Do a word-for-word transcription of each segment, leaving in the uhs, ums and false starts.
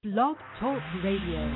Blog Talk Radio.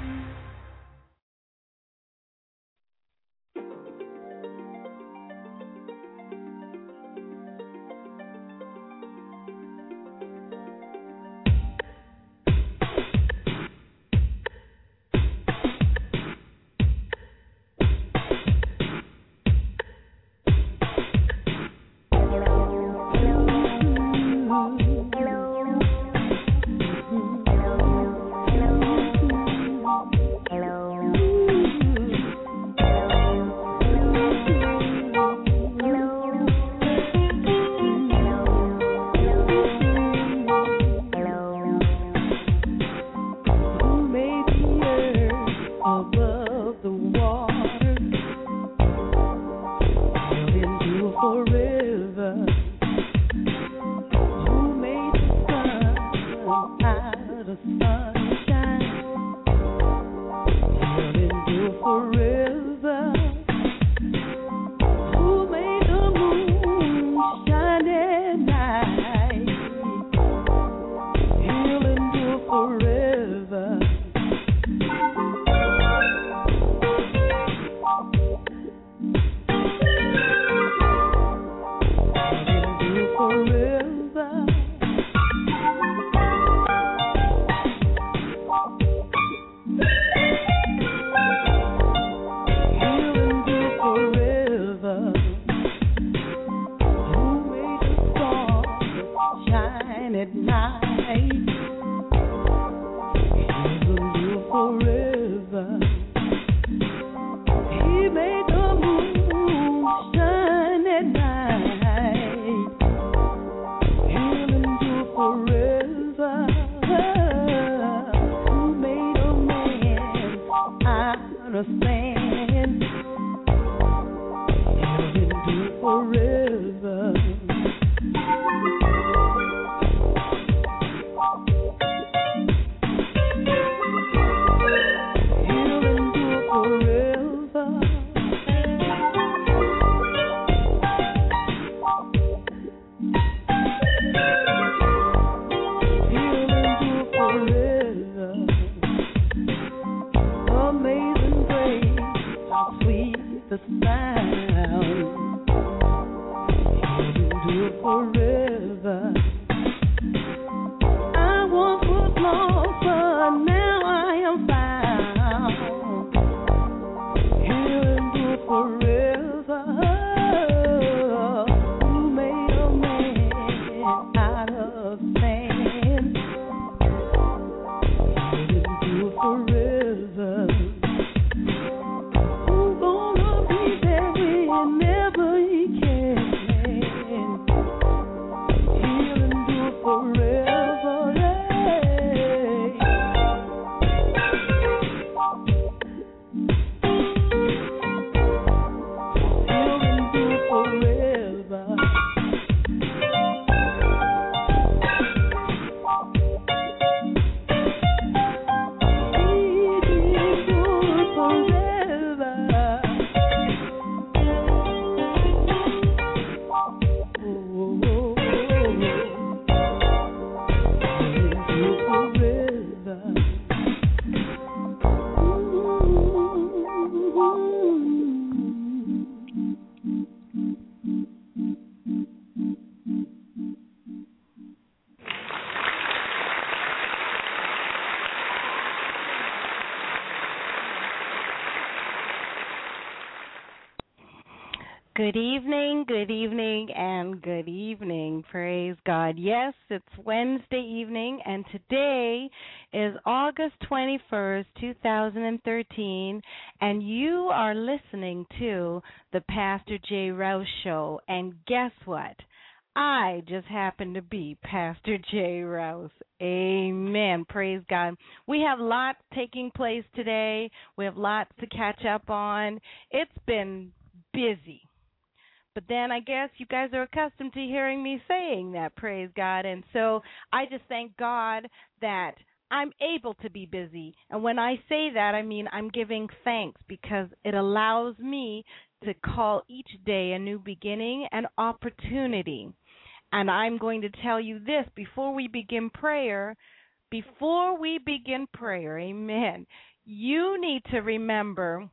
Good evening, good evening, and good evening. Praise God. Yes, it's Wednesday evening, and today is August twenty-first, two thousand thirteen, and you are listening to the Pastor J. Rouse Show. And guess what? I just happen to be Pastor J. Rouse. Amen. Praise God. We have lots taking place today. We have lots to catch up on. It's been busy. But then I guess you guys are accustomed to hearing me saying that, praise God. And so I just thank God that I'm able to be busy. And when I say that, I mean I'm giving thanks because it allows me to call each day a new beginning and opportunity. And I'm going to tell you this before we begin prayer, before we begin prayer, amen, you need to remember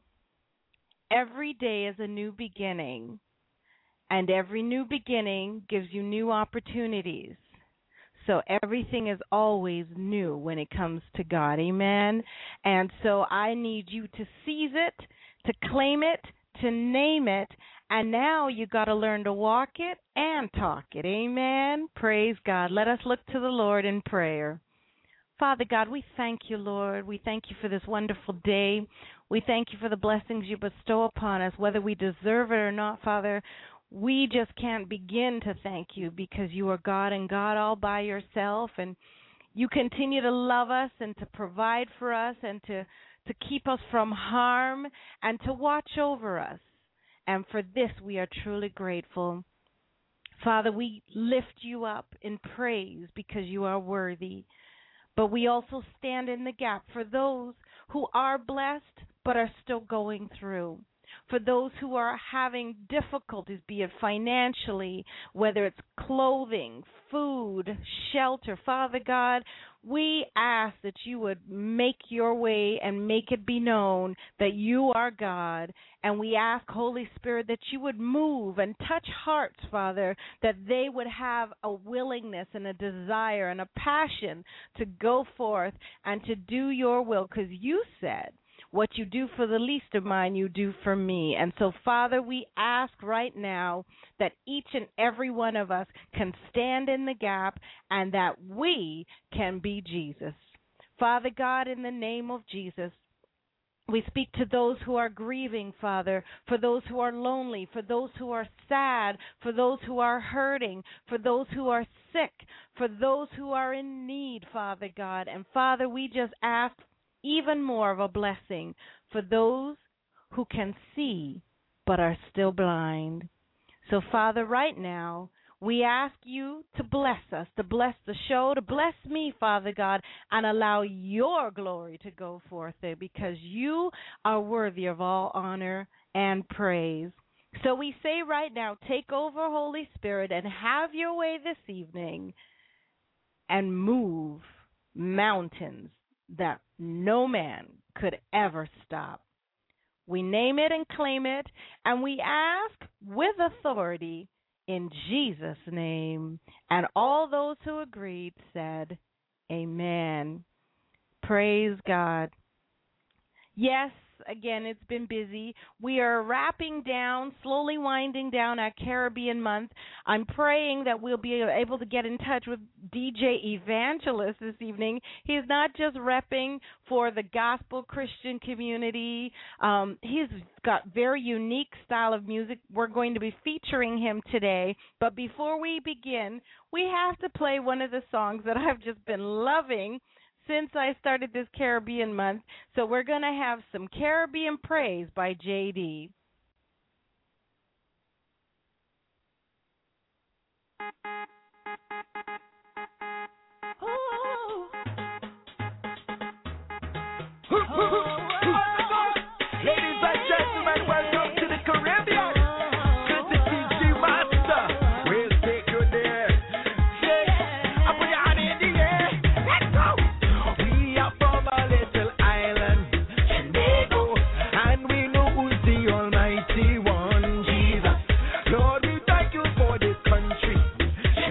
every day is a new beginning, and every new beginning gives you new opportunities. So everything is always new when it comes to God, amen? And so I need you to seize it, to claim it, to name it, and now you got to learn to walk it and talk it, amen? Praise God. Let us look to the Lord in prayer. Father God, we thank you, Lord. We thank you for this wonderful day. We thank you for the blessings you bestow upon us, whether we deserve it or not, Father. We just can't begin to thank you because you are God and God all by yourself, and you continue to love us and to provide for us and to, to keep us from harm and to watch over us. And for this we are truly grateful. Father, we lift you up in praise because you are worthy. But we also stand in the gap for those who are blessed but are still going through. For those who are having difficulties, be it financially, whether it's clothing, food, shelter, Father God, we ask that you would make your way and make it be known that you are God. And we ask, Holy Spirit, that you would move and touch hearts, Father, that they would have a willingness and a desire and a passion to go forth and to do your will, because you said, what you do for the least of mine, you do for me. And so, Father, we ask right now that each and every one of us can stand in the gap and that we can be Jesus. Father God, in the name of Jesus, we speak to those who are grieving, Father, for those who are lonely, for those who are sad, for those who are hurting, for those who are sick, for those who are in need, Father God. And, Father, we just ask even more of a blessing for those who can see but are still blind. So, Father, right now, we ask you to bless us, to bless the show, to bless me, Father God, and allow your glory to go forth there because you are worthy of all honor and praise. So we say right now, take over, Holy Spirit, and have your way this evening and move mountains that no man could ever stop. We name it and claim it, and we ask with authority in Jesus' name. And all those who agreed said, amen. Praise God. Yes, again, it's been busy. We are wrapping down, slowly winding down our Caribbean month. I'm praying that we'll be able to get in touch with D J Evangelist this evening. He's not just repping for the gospel Christian community. Um, he's got very unique style of music. We're going to be featuring him today. But before we begin, we have to play one of the songs that I've just been loving since I started this Caribbean month. So we're going to have some Caribbean Praise by J D. Oh. Oh. Ladies and gentlemen, welcome to the Caribbean. Good to see you, master. We'll take you there. Yeah. I put your hand in the air. Let's go. We are from a little island, Trinidad, and we know who's the Almighty One, Jesus. Lord, we thank you for this country.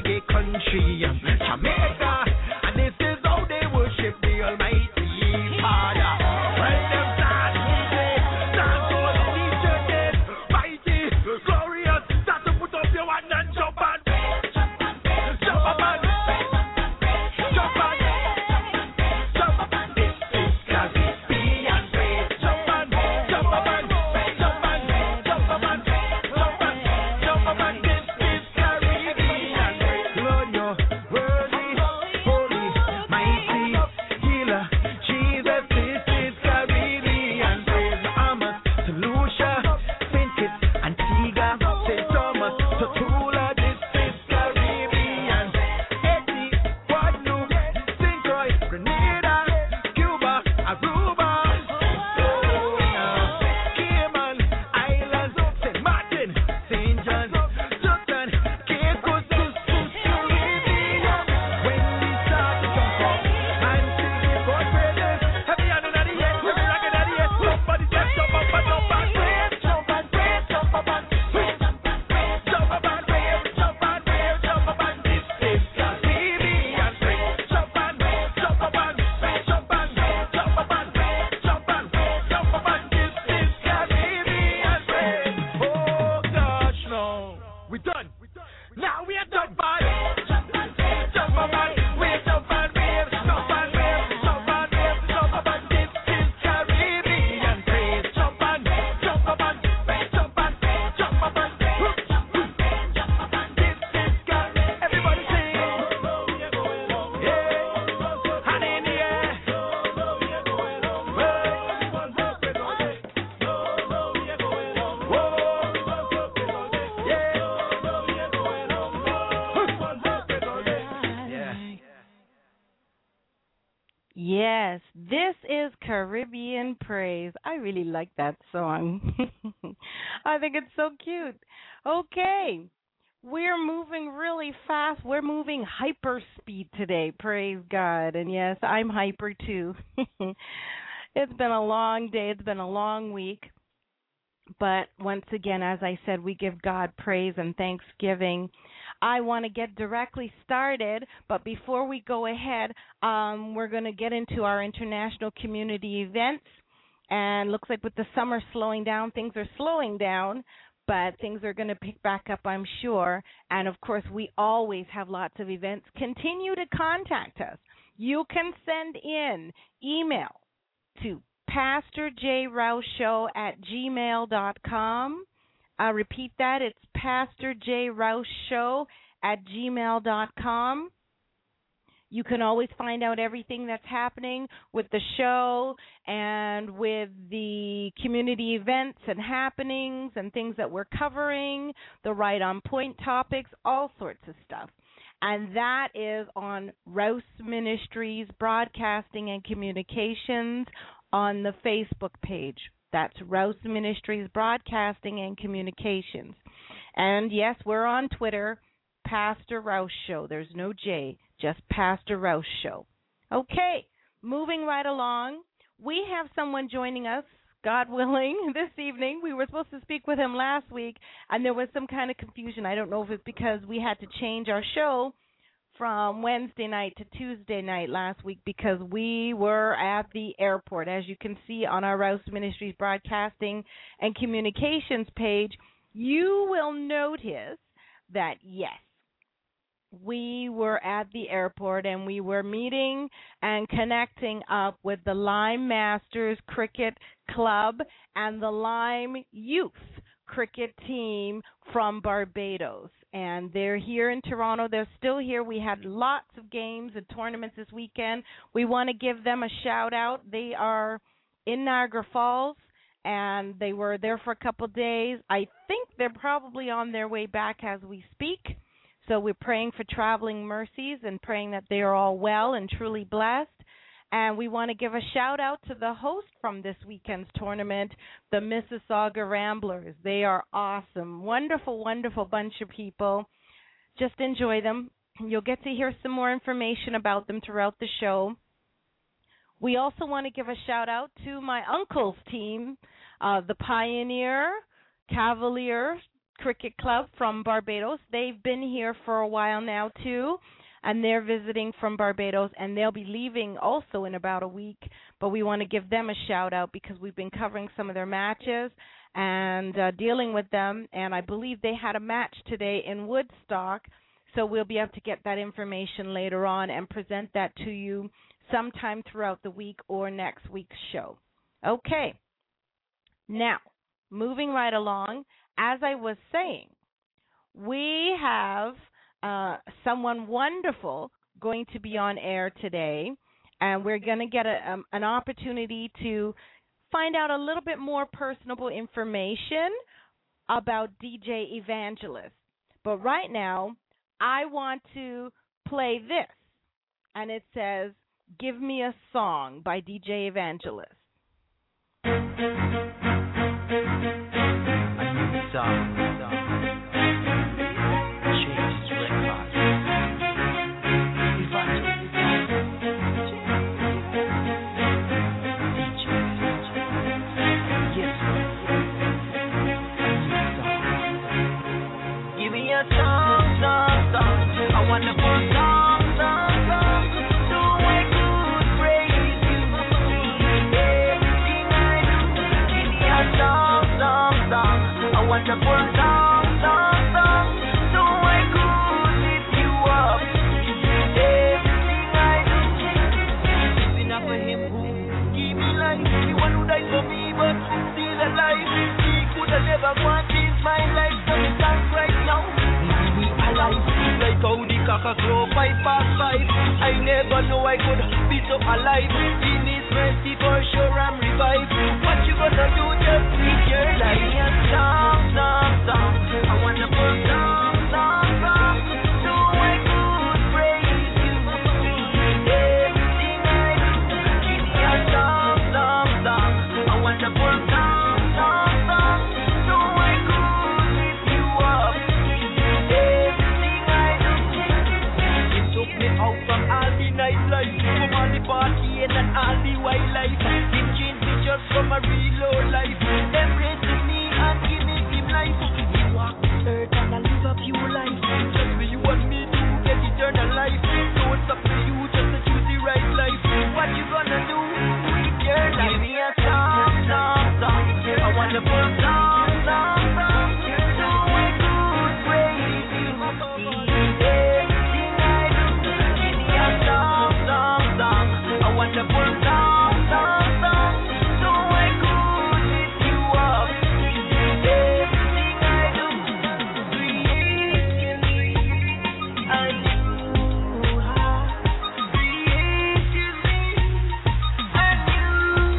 reggae country, Jamaica, and this is how they worship the Almighty Father. When them start music, start to these churches, mighty, glorious, start to put up your hand and jump and jump and jump and jump and jump and this is Caribbean praise. Jump and jump and jump and jump and jump and jump and this is Caribbean praise. Lord, you're worthy, holy, mighty, healer, Jesus. This is Caribbean praise. Amos, to Lucia, Saint Kitts, Antigua, Saint Thomas, to Tula. This is Caribbean. Haiti, Guadeloupe, Saint Croix, Grenada, Cuba, Aruba, oh, yeah. Cayman Islands, Saint Martin, Saint John, Sultan, Cape Coast, to Caribbean. When we start to jump up and sing it for praises, heavy hand in the air, heavy rocking in the air, somebody just jump up and jump and praise, jump and praise, jump up and praise, jump up and praise, jump and praise, jump up and this is Caribbean praise. Jump and jump up and jump and jump up and jump and jump up and this is Caribbean praise. Oh gosh, no, we done. Now we are done by jump and jump up and wave, jump and wave, jump and wave, jump and wave, jump up and this is Caribbean praise. Jump and jump up and jump and jump up and jump up and this is Caribbean. Everybody sing, yeah, hand in the air, yeah. Yes, this is Caribbean Praise. I really like that song. I think it's so cute. Okay, we're moving really fast. We're moving hyper speed today, praise God. And yes, I'm hyper too. It's been a long day. It's been a long week. But once again, as I said, we give God praise and thanksgiving. I want to get directly started, but before we go ahead, um, we're going to get into our international community events. And looks like with the summer slowing down, things are slowing down, but things are going to pick back up, I'm sure. And, of course, we always have lots of events. Continue to contact us. You can send in email to Pastor J Rouse Show at gmail dot com. I'll repeat that. It's Pastor J Rouse Show at gmail dot com. You can always find out everything that's happening with the show and with the community events and happenings and things that we're covering, the right on point topics, all sorts of stuff. And that is on Rouse Ministries Broadcasting and Communications on the Facebook page. That's Rouse Ministries Broadcasting and Communications. And yes, we're on Twitter, Pastor Rouse Show. There's no J, just Pastor Rouse Show. Okay, moving right along. We have someone joining us, God willing, this evening. We were supposed to speak with him last week, and there was some kind of confusion. I don't know if it's because we had to change our show from Wednesday night to Tuesday night last week because we were at the airport. As you can see on our Rouse Ministries Broadcasting and Communications page, you will notice that, yes, we were at the airport and we were meeting and connecting up with the Lyme Masters Cricket Club and the Lyme Youth Cricket Team from Barbados. And they're here in Toronto. They're still here. We had lots of games and tournaments this weekend. We want to give them a shout out. They are in Niagara Falls, and they were there for a couple of days. I think they're probably on their way back as we speak. So we're praying for traveling mercies and praying that they are all well and truly blessed. And we want to give a shout-out to the host from this weekend's tournament, the Mississauga Ramblers. They are awesome, wonderful, wonderful bunch of people. Just enjoy them. You'll get to hear some more information about them throughout the show. We also want to give a shout-out to my uncle's team, uh, the Pioneer Cavalier Cricket Club from Barbados. They've been here for a while now, too, and they're visiting from Barbados, and they'll be leaving also in about a week, but we want to give them a shout-out because we've been covering some of their matches and uh, dealing with them, and I believe they had a match today in Woodstock, so we'll be able to get that information later on and present that to you sometime throughout the week or next week's show. Okay. Now, moving right along, as I was saying, we have uh, someone wonderful going to be on air today, and we're going to get a, um, an opportunity to find out a little bit more personable information about D J Evangelist. But right now, I want to play this, and it says, "Give Me a Song" by D J Evangelist. A new song, changes records. Evangelist, D J, yes, a new song. Give me a song, song, song. I want to put song, song, song. So I could praise you. Everything I do. Give me a song, song, song. I want to put song, song, song. So I could lift you up. Everything I do. Giving up for him who give me life. The one who died for me but still alive. He could have never wanted my life. So it sounds right now. We alive. Like how the cock crow five past five. I never know I could be so alive. In His mercy for sure I'm revived. What you gonna do? Just live your life. A song, song, song. I wanna put song, song, song. So I could praise you. Everything I do. Give me a song, song, song. I wanna put song, song, song. So I could lift you up. Everything I do. It took me out from all the nightlife, from all the partying and all the wildlife. Him changed me just from a real low life. Embracing me and giving him life. He walked the earth and I live a pure life. Just for you and me to get eternal life. So it's up to you just to choose the right life. What you gonna do with your life? Give me a song, song, song. I wanna put song, song, song. So I could praise you. Everything I do. Give me a song, song, song. I wanna put song, song, song. So I could lift you up. Everything I do. Create in me a new heart. Create in me a new.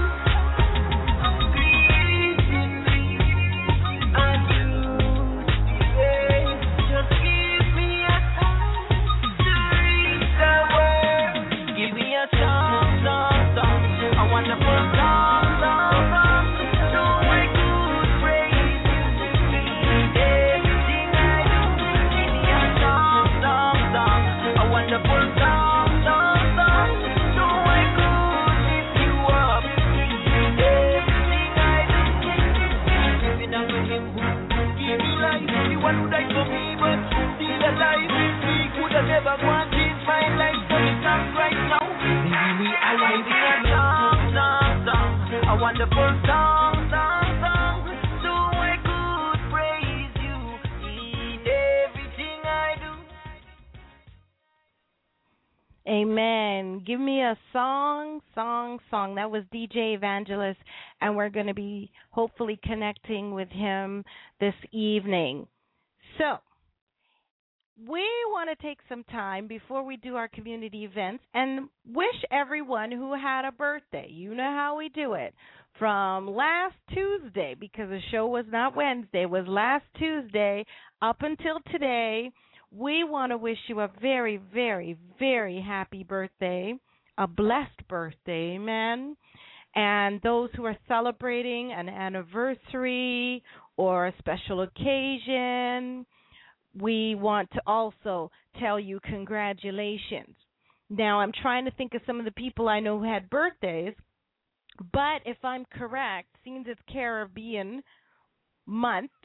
Create in me a new spirit. Just give me a song to reach the world. Give me a song, song, song. I wanna put song, song, song. So I could praise you. Everything I do. Give me a song, song, song. I wanna put song, song, song. So I could lift you up. Everything I do. Giving up for him who give me life. The one who died for me but still alive. He could have never wanted my life, but it sounds right now. Maybe we alive. Give me a song, song, song. A wonderful song, song, song. So I could praise you in everything I do. Amen. Give me a song, song, song. That was D J Evangelist, and we're going to be hopefully connecting with him this evening. So, we want to take some time before we do our community events and wish everyone who had a birthday. You know how we do it. From last Tuesday, because the show was not Wednesday, it was last Tuesday up until today, we want to wish you a very, very, very happy birthday, a blessed birthday, amen. And those who are celebrating an anniversary or a special occasion, we want to also tell you congratulations. Now, I'm trying to think of some of the people I know who had birthdays, but if I'm correct, since it's Caribbean month,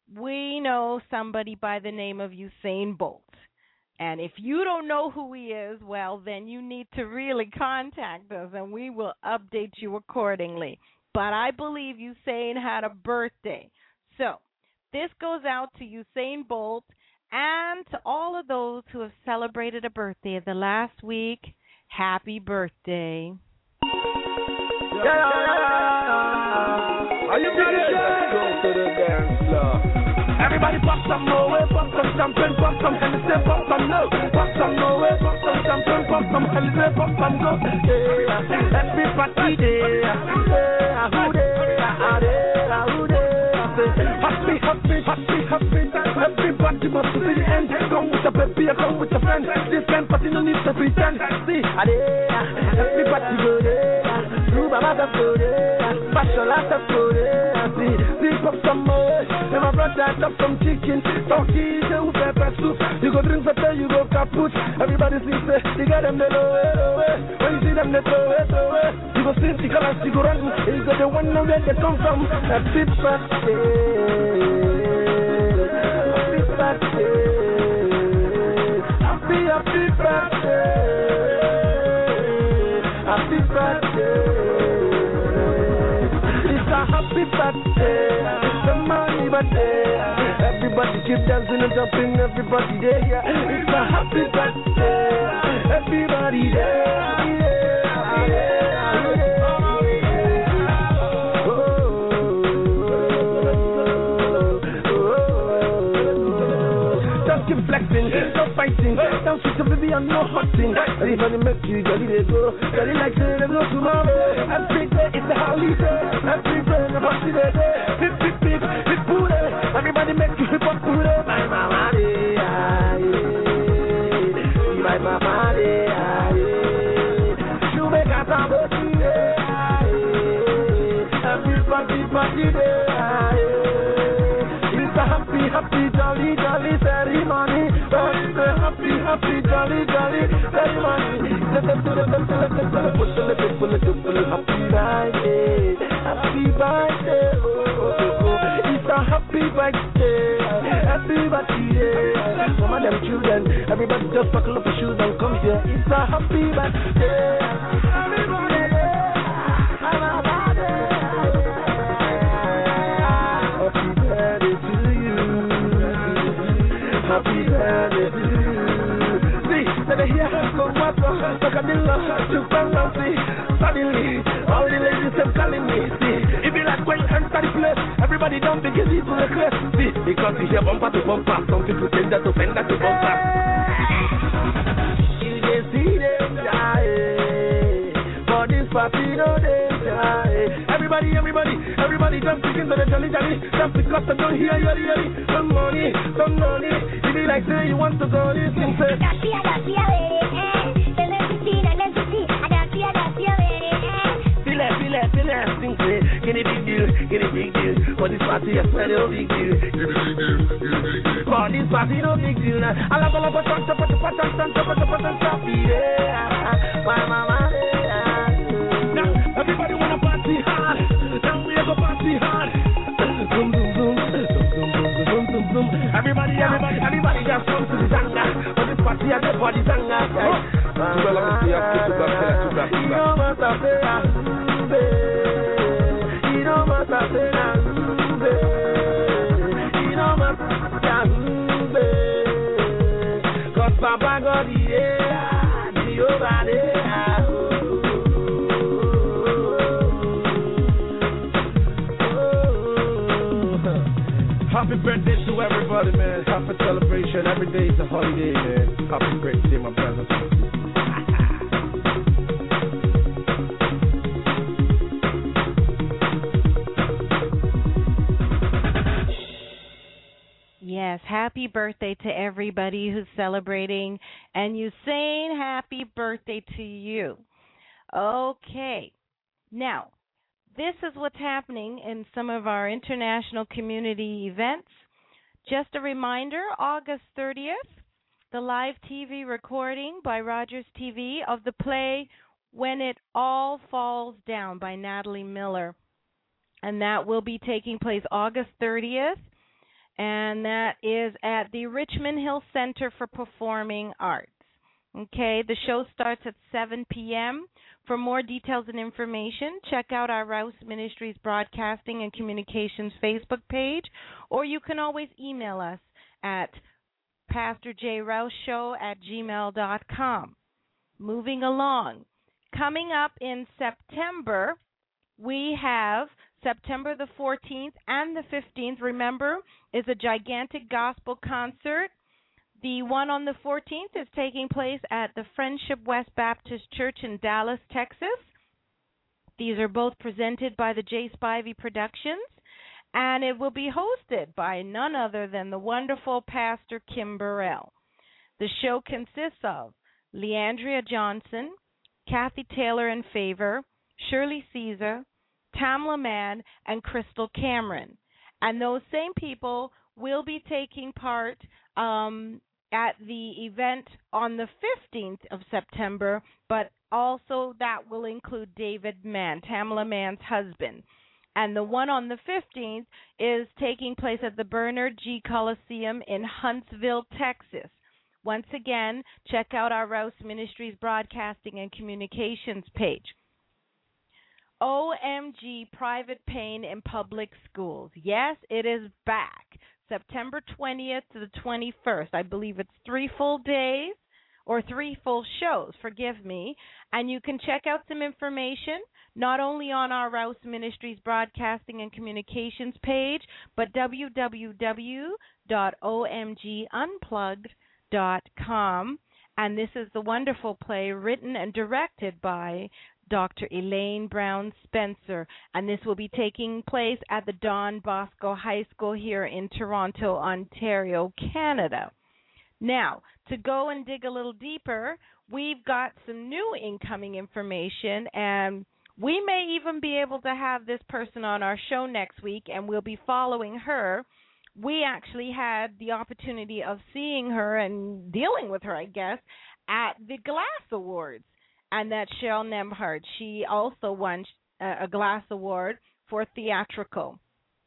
we know somebody by the name of Usain Bolt. And if you don't know who he is, well, then you need to really contact us and we will update you accordingly. But I believe Usain had a birthday. So this goes out to Usain Bolt and to all of those who have celebrated a birthday the last week. Happy birthday. Yeah, yeah, yeah. Are you ready? Let's go to the dance floor. Everybody pop some Moe, pop some champagne, pop some Hennessy, pop some no. Pop some Moe, pop some champagne, pop some Hennessy, pop some go. Yeah, everybody there. Yeah, who there? Ah, there, ah, who there? Happy, happy, happy, happy. Everybody must be the end. Come with a baby, come with a friend. This kind party no need to pretend. See, ah, there, everybody go there. Do Baba go there. Fashion lot of go there. See, see, pop some Moe. And my brother chop some chicken, turkey, with pepper soup. You go drink better, you go kaput. Everybody sing, say, you got them, they throw it away. When you see them, they throw it away. You go sing, you go like, you go run. You go the one where they come from. Happy birthday. Happy birthday. Happy, happy birthday. Happy birthday. It's a happy birthday. It's a money birthday. Everybody keep dancing and jumping. Everybody there. It's a happy birthday. Everybody there. Just keep flexing, no fighting. Don't switch up, baby, I'm no hotting. Everybody make you jolly, they go. Jolly like say they go tomorrow. Every day it's a holiday. Every day it's a party day. Hip, hip, hip, hip, booty. Everybody make you hip hop booty. My mama, they are. My mama, they are. You make a sound of everybody, party day. It's a happy, happy, jolly, jolly ceremony. It's a happy, happy, jolly, jolly ceremony. Happy birthday, happy birthday. It's a happy birthday, happy birthday. Some of them children, everybody just buckle up your shoes and come here. It's a happy birthday, happy birthday. Happy birthday to you. See, let me hear go what the Camilla to Fancy. Suddenly, all the ladies are calling me. See, if you like when you enter the place, everybody don't begin to the class. See, because you hear bumper to bumper, some people tend to fender to bumper. You just see them die. For this party, no they die. Everybody, everybody, everybody jump into the jolly jolly. Just because I don't hear you, you, some money, some money. If you like say you want to go, this thing say. Feel it, feel it, feel it, sing say. Get a big deal, get a big deal. For this party, I swear no big deal. Get a big deal, get a big deal. For this party, no big deal. I love all of us, chop, chop, chop, chop, chop, chop, chop, chop, chop, yeah. My mama, now everybody wanna party hard. Now we go party hard. Boom, boom, boom, boom, boom, boom, boom, boom, boom. Everybody, everybody, everybody just come to the zanga. For this party, everybody zanga. You know what I say, you know what I say, you know what I say. Cause Papa got the air, the over there. Happy birthday to everybody, man. Happy celebration. Every day is a holiday, man. Happy birthday, my brother. Yes, happy birthday to everybody who's celebrating. And Usain, happy birthday to you. Okay. Now, this is what's happening in some of our international community events. Just a reminder, August thirtieth, the live T V recording by Rogers T V of the play When It All Falls Down by Natalie Miller. And that will be taking place August thirtieth and that is at the Richmond Hill Center for Performing Arts. Okay, the show starts at seven p.m. For more details and information, check out our Rouse Ministries Broadcasting and Communications Facebook page, or you can always email us at pastor j rouse show at gmail dot com. Moving along, coming up in September, we have September the fourteenth and the fifteenth, remember, is a gigantic gospel concert. The one on the fourteenth is taking place at the Friendship West Baptist Church in Dallas, Texas. These are both presented by the J. Spivey Productions, and it will be hosted by none other than the wonderful Pastor Kim Burrell. The show consists of Leandria Johnson, Kathy Taylor in Favor, Shirley Caesar, Tamla Mann, and Crystal Cameron. And those same people will be taking part um, at the event on the fifteenth of September, but also that will include David Mann, Tamla Mann's husband. And the one on the fifteenth is taking place at the Bernard G. Coliseum in Huntsville, Texas. Once again, check out our Rouse Ministries Broadcasting and Communications page. O M G Private Paying in Public Schools. Yes, it is back. September twentieth to the twenty-first. I believe it's three full days or three full shows, forgive me. And you can check out some information not only on our Rouse Ministries Broadcasting and Communications page, but w w w dot o m g unplugged dot com. And this is the wonderful play written and directed by Doctor Elaine Brown Spencer, and this will be taking place at the Don Bosco High School here in Toronto, Ontario, Canada. Now, to go and dig a little deeper, we've got some new incoming information, and we may even be able to have this person on our show next week, and we'll be following her. We actually had the opportunity of seeing her and dealing with her, I guess, at the Glass Awards. And that's Cheryl Nembhard. She also won a Glass Award for theatrical.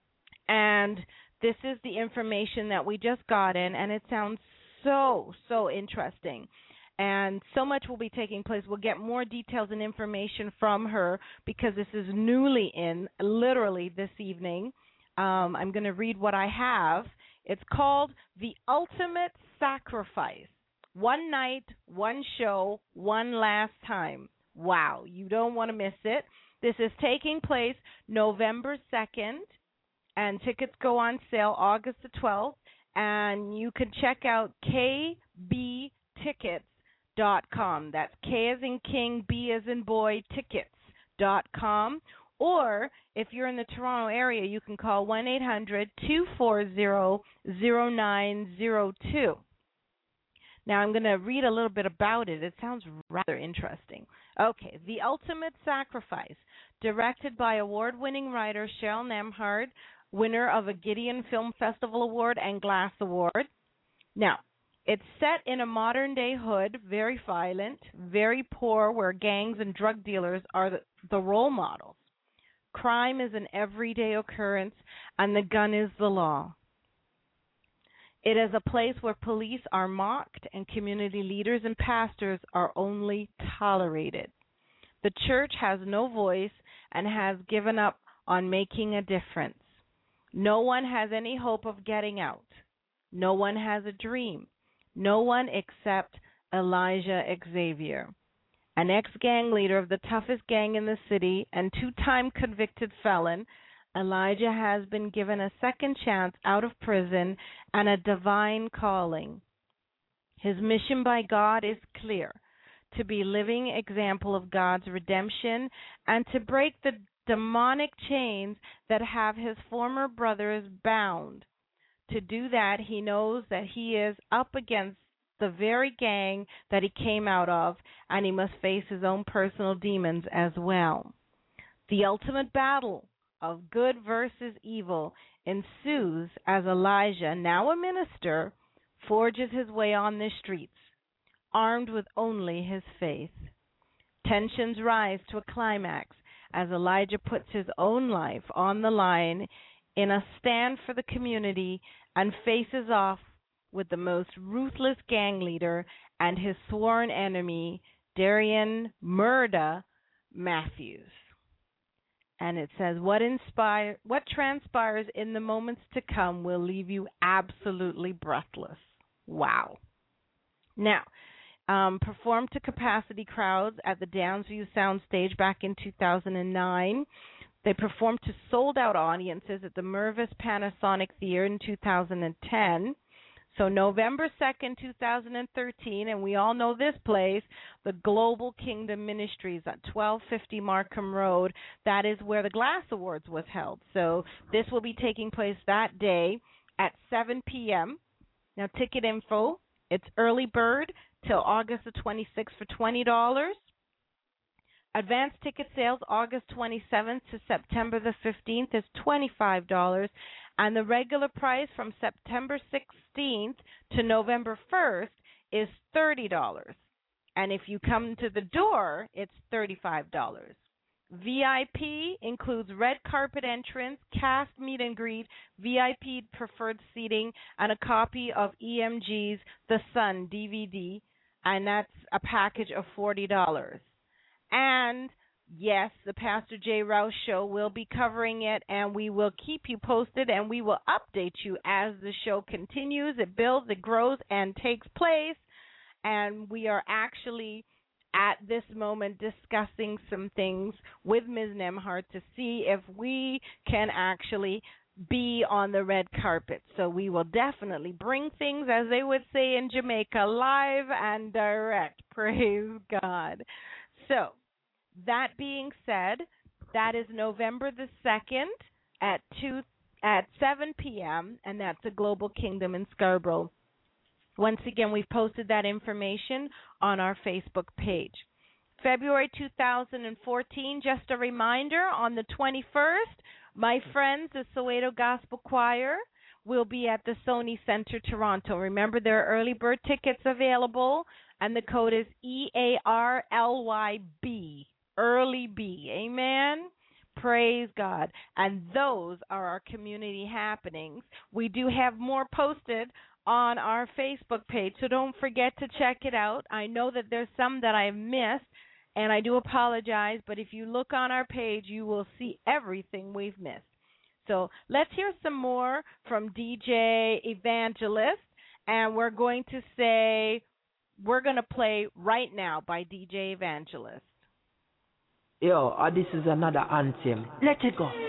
And this is the information that we just got in, and it sounds so, so interesting. And so much will be taking place. We'll get more details and information from her because this is newly in, literally this evening. Um, I'm going to read what I have. It's called The Ultimate Sacrifice. One night, one show, one last time. Wow, you don't want to miss it. This is taking place November second, and tickets go on sale August the twelfth, and you can check out k b tickets dot com. That's K as in King, B as in Boy, tickets dot com. Or if you're in the Toronto area, you can call one eight hundred two four zero zero nine zero two. Now, I'm going to read a little bit about it. It sounds rather interesting. Okay, The Ultimate Sacrifice, directed by award-winning writer Cheryl Nembhard, winner of a Gideon Film Festival Award and Glass Award. Now, it's set in a modern-day hood, very violent, very poor, where gangs and drug dealers are the, the role models. Crime is an everyday occurrence, and the gun is the law. It is a place where police are mocked and community leaders and pastors are only tolerated. The church has no voice and has given up on making a difference. No one has any hope of getting out. No one has a dream. No one except Elijah Xavier, an ex-gang leader of the toughest gang in the city and two-time convicted felon. Elijah has been given a second chance out of prison and a divine calling. His mission by God is clear: to be a living example of God's redemption and to break the demonic chains that have his former brothers bound. To do that, he knows that he is up against the very gang that he came out of, and he must face his own personal demons as well. The ultimate battle of good versus evil ensues as Elijah, now a minister, forges his way on the streets, armed with only his faith. Tensions rise to a climax as Elijah puts his own life on the line in a stand for the community and faces off with the most ruthless gang leader and his sworn enemy, Darian Murda Matthews. And it says, what inspire, what transpires in the moments to come will leave you absolutely breathless. Wow. Now, um, performed to capacity crowds at the Downsview Soundstage back in two thousand nine. They performed to sold-out audiences at the Mervis Panasonic Theater in two thousand ten. So November second, two thousand thirteen, and we all know this place, the Global Kingdom Ministries at twelve fifty Markham Road. That is where the Glass Awards was held. So this will be taking place that day at seven p.m. Now, ticket info, it's early bird till August the twenty-sixth for twenty dollars. Advanced ticket sales August twenty-seventh to September the fifteenth is twenty-five dollars. And the regular price from September sixteenth to November first is thirty dollars. And if you come to the door, it's thirty-five dollars. V I P includes red carpet entrance, cast meet and greet, V I P preferred seating, and a copy of E M G's The Sun D V D, and that's a package of forty dollars. And yes, the Pastor J. Rouse Show will be covering it, and we will keep you posted, and we will update you as the show continues, it builds, it grows, and takes place. And we are actually at this moment discussing some things with Miz Nembhard to see if we can actually be on the red carpet. So we will definitely bring things, as they would say in Jamaica, live and direct. Praise God. So, that being said, that is November the second at two at seven p.m., and that's a Global Kingdom in Scarborough. Once again, we've posted that information on our Facebook page. February two thousand fourteen, just a reminder, on the twenty-first, my friends, the Soweto Gospel Choir, will be at the Sony Center, Toronto. Remember, there are early bird tickets available, and the code is E A R L Y B, Early B. Amen? Praise God. And those are our community happenings. We do have more posted on our Facebook page, so don't forget to check it out. I know that there's some that I missed, and I do apologize, but if you look on our page, you will see everything we've missed. So let's hear some more from D J Evangelist, and we're going to say, we're going to play Right Now by D J Evangelist. Yo, uh, this is another anthem. Let it go.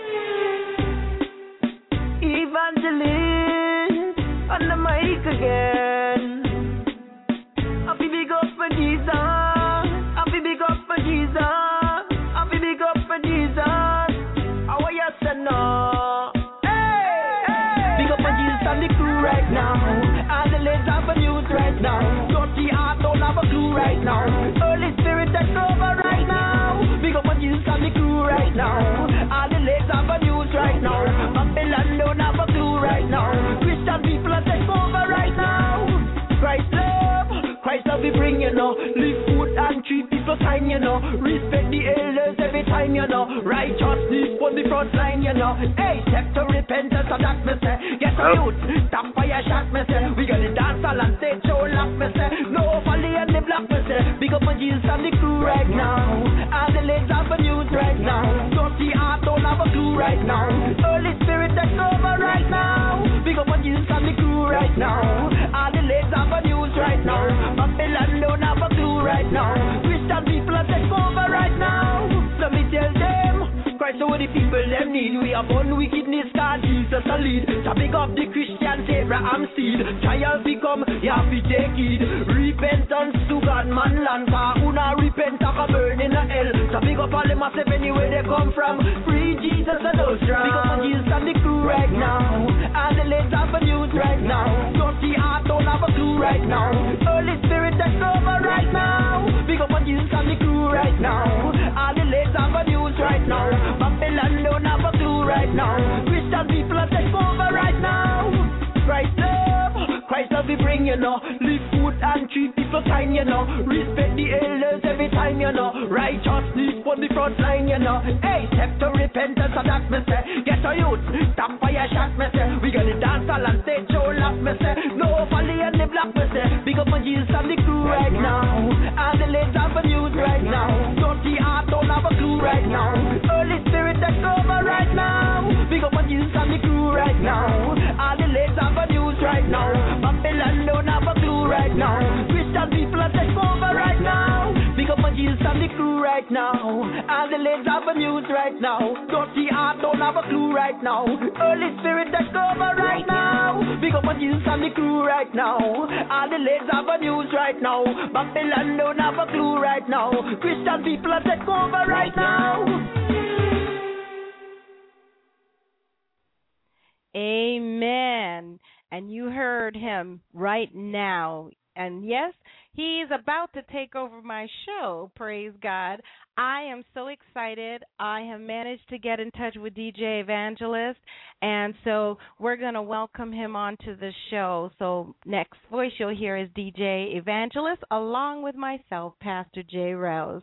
Evangelist on the mic again. Happy big up for Jesus. Happy big up for Jesus. Happy big up for Jesus. How are you, son? Hey, hey, big up for Jesus and the crew right now. And the legs have a news right now. Dirty heart don't have a clue right now. Holy Spirit that's over right now. Big up for Jesus and the crew right now. All the legs have a news right now. Babylon don't have a clue right now. Christian people are taking over right now. Christ love, Christ love we bring, you know. Live food and treat people kind, you know. Respect the elders every time, you know. Righteousness on the front line, you know. Hey, step to repentance and that me say. Get a youth, stop fire shot me say. We got the dance hall and stage show lock me say. No folly and the black me say. Big up on Jesus and the crew right now. And the legs have a news right now. Dirty heart don't have a clue right now. Holy Spirit that's over right now. Big up on Jesus and the crew right now. And the legs have a news right now. Babylon don't have a clue right now. Christian people are taking over right now. Let me tell them, Christ over the people them need. We have one wickedness, God Jesus a lead. To big up the Christians, Abraham seed. Trials become, you have to take it. Repentance to God, man land. For who not repent, I can burn in the hell. To big up all the massive anywhere they come from. Free Jesus and those strong. Big up on Jesus and the crew right now. And the legs have a news right now. Dirty heart don't have a clue right now. Holy Spirit that's over right now. Big up on Jesus and the crew right now. All the legs have a news right now. Babylon don't have a clue right now. Christian people are taking over right now. Christ love, Christ love we bring, you know. Live food and treat people kind, you know. Respect the elders every time, time, you know. Righteousness for the front line, you know. Hey, step to repentance, and that me say. Get a youth, stop fire shot, me say. We got the dance all and stage show lock, me say. No folly and the black, me say. Big up my Jesus and the crew right now. And the late have a news right now. Dirty heart don't have a clue right now. Holy Spirit take over right now. Big up my Jesus and the crew right now. All the late have a news right now. Babylon don't have a clue right now. Christian people are take over right now. Big up my Jesus and the crew right now. All the late have a news right now. Dirty heart don't have a clue right now. Holy Spirit take over right now. Big up my Jesus and the crew right now. All the late have a news right now. Babylon don't have a clue right now. Christian people are take over right now. Amen. And you heard him right now. And yes, he's about to take over my show, praise God. I am so excited. I have managed to get in touch with D J Evangelist, and so we're going to welcome him onto the show. So next voice you'll hear is D J Evangelist, along with myself, Pastor J. Rose.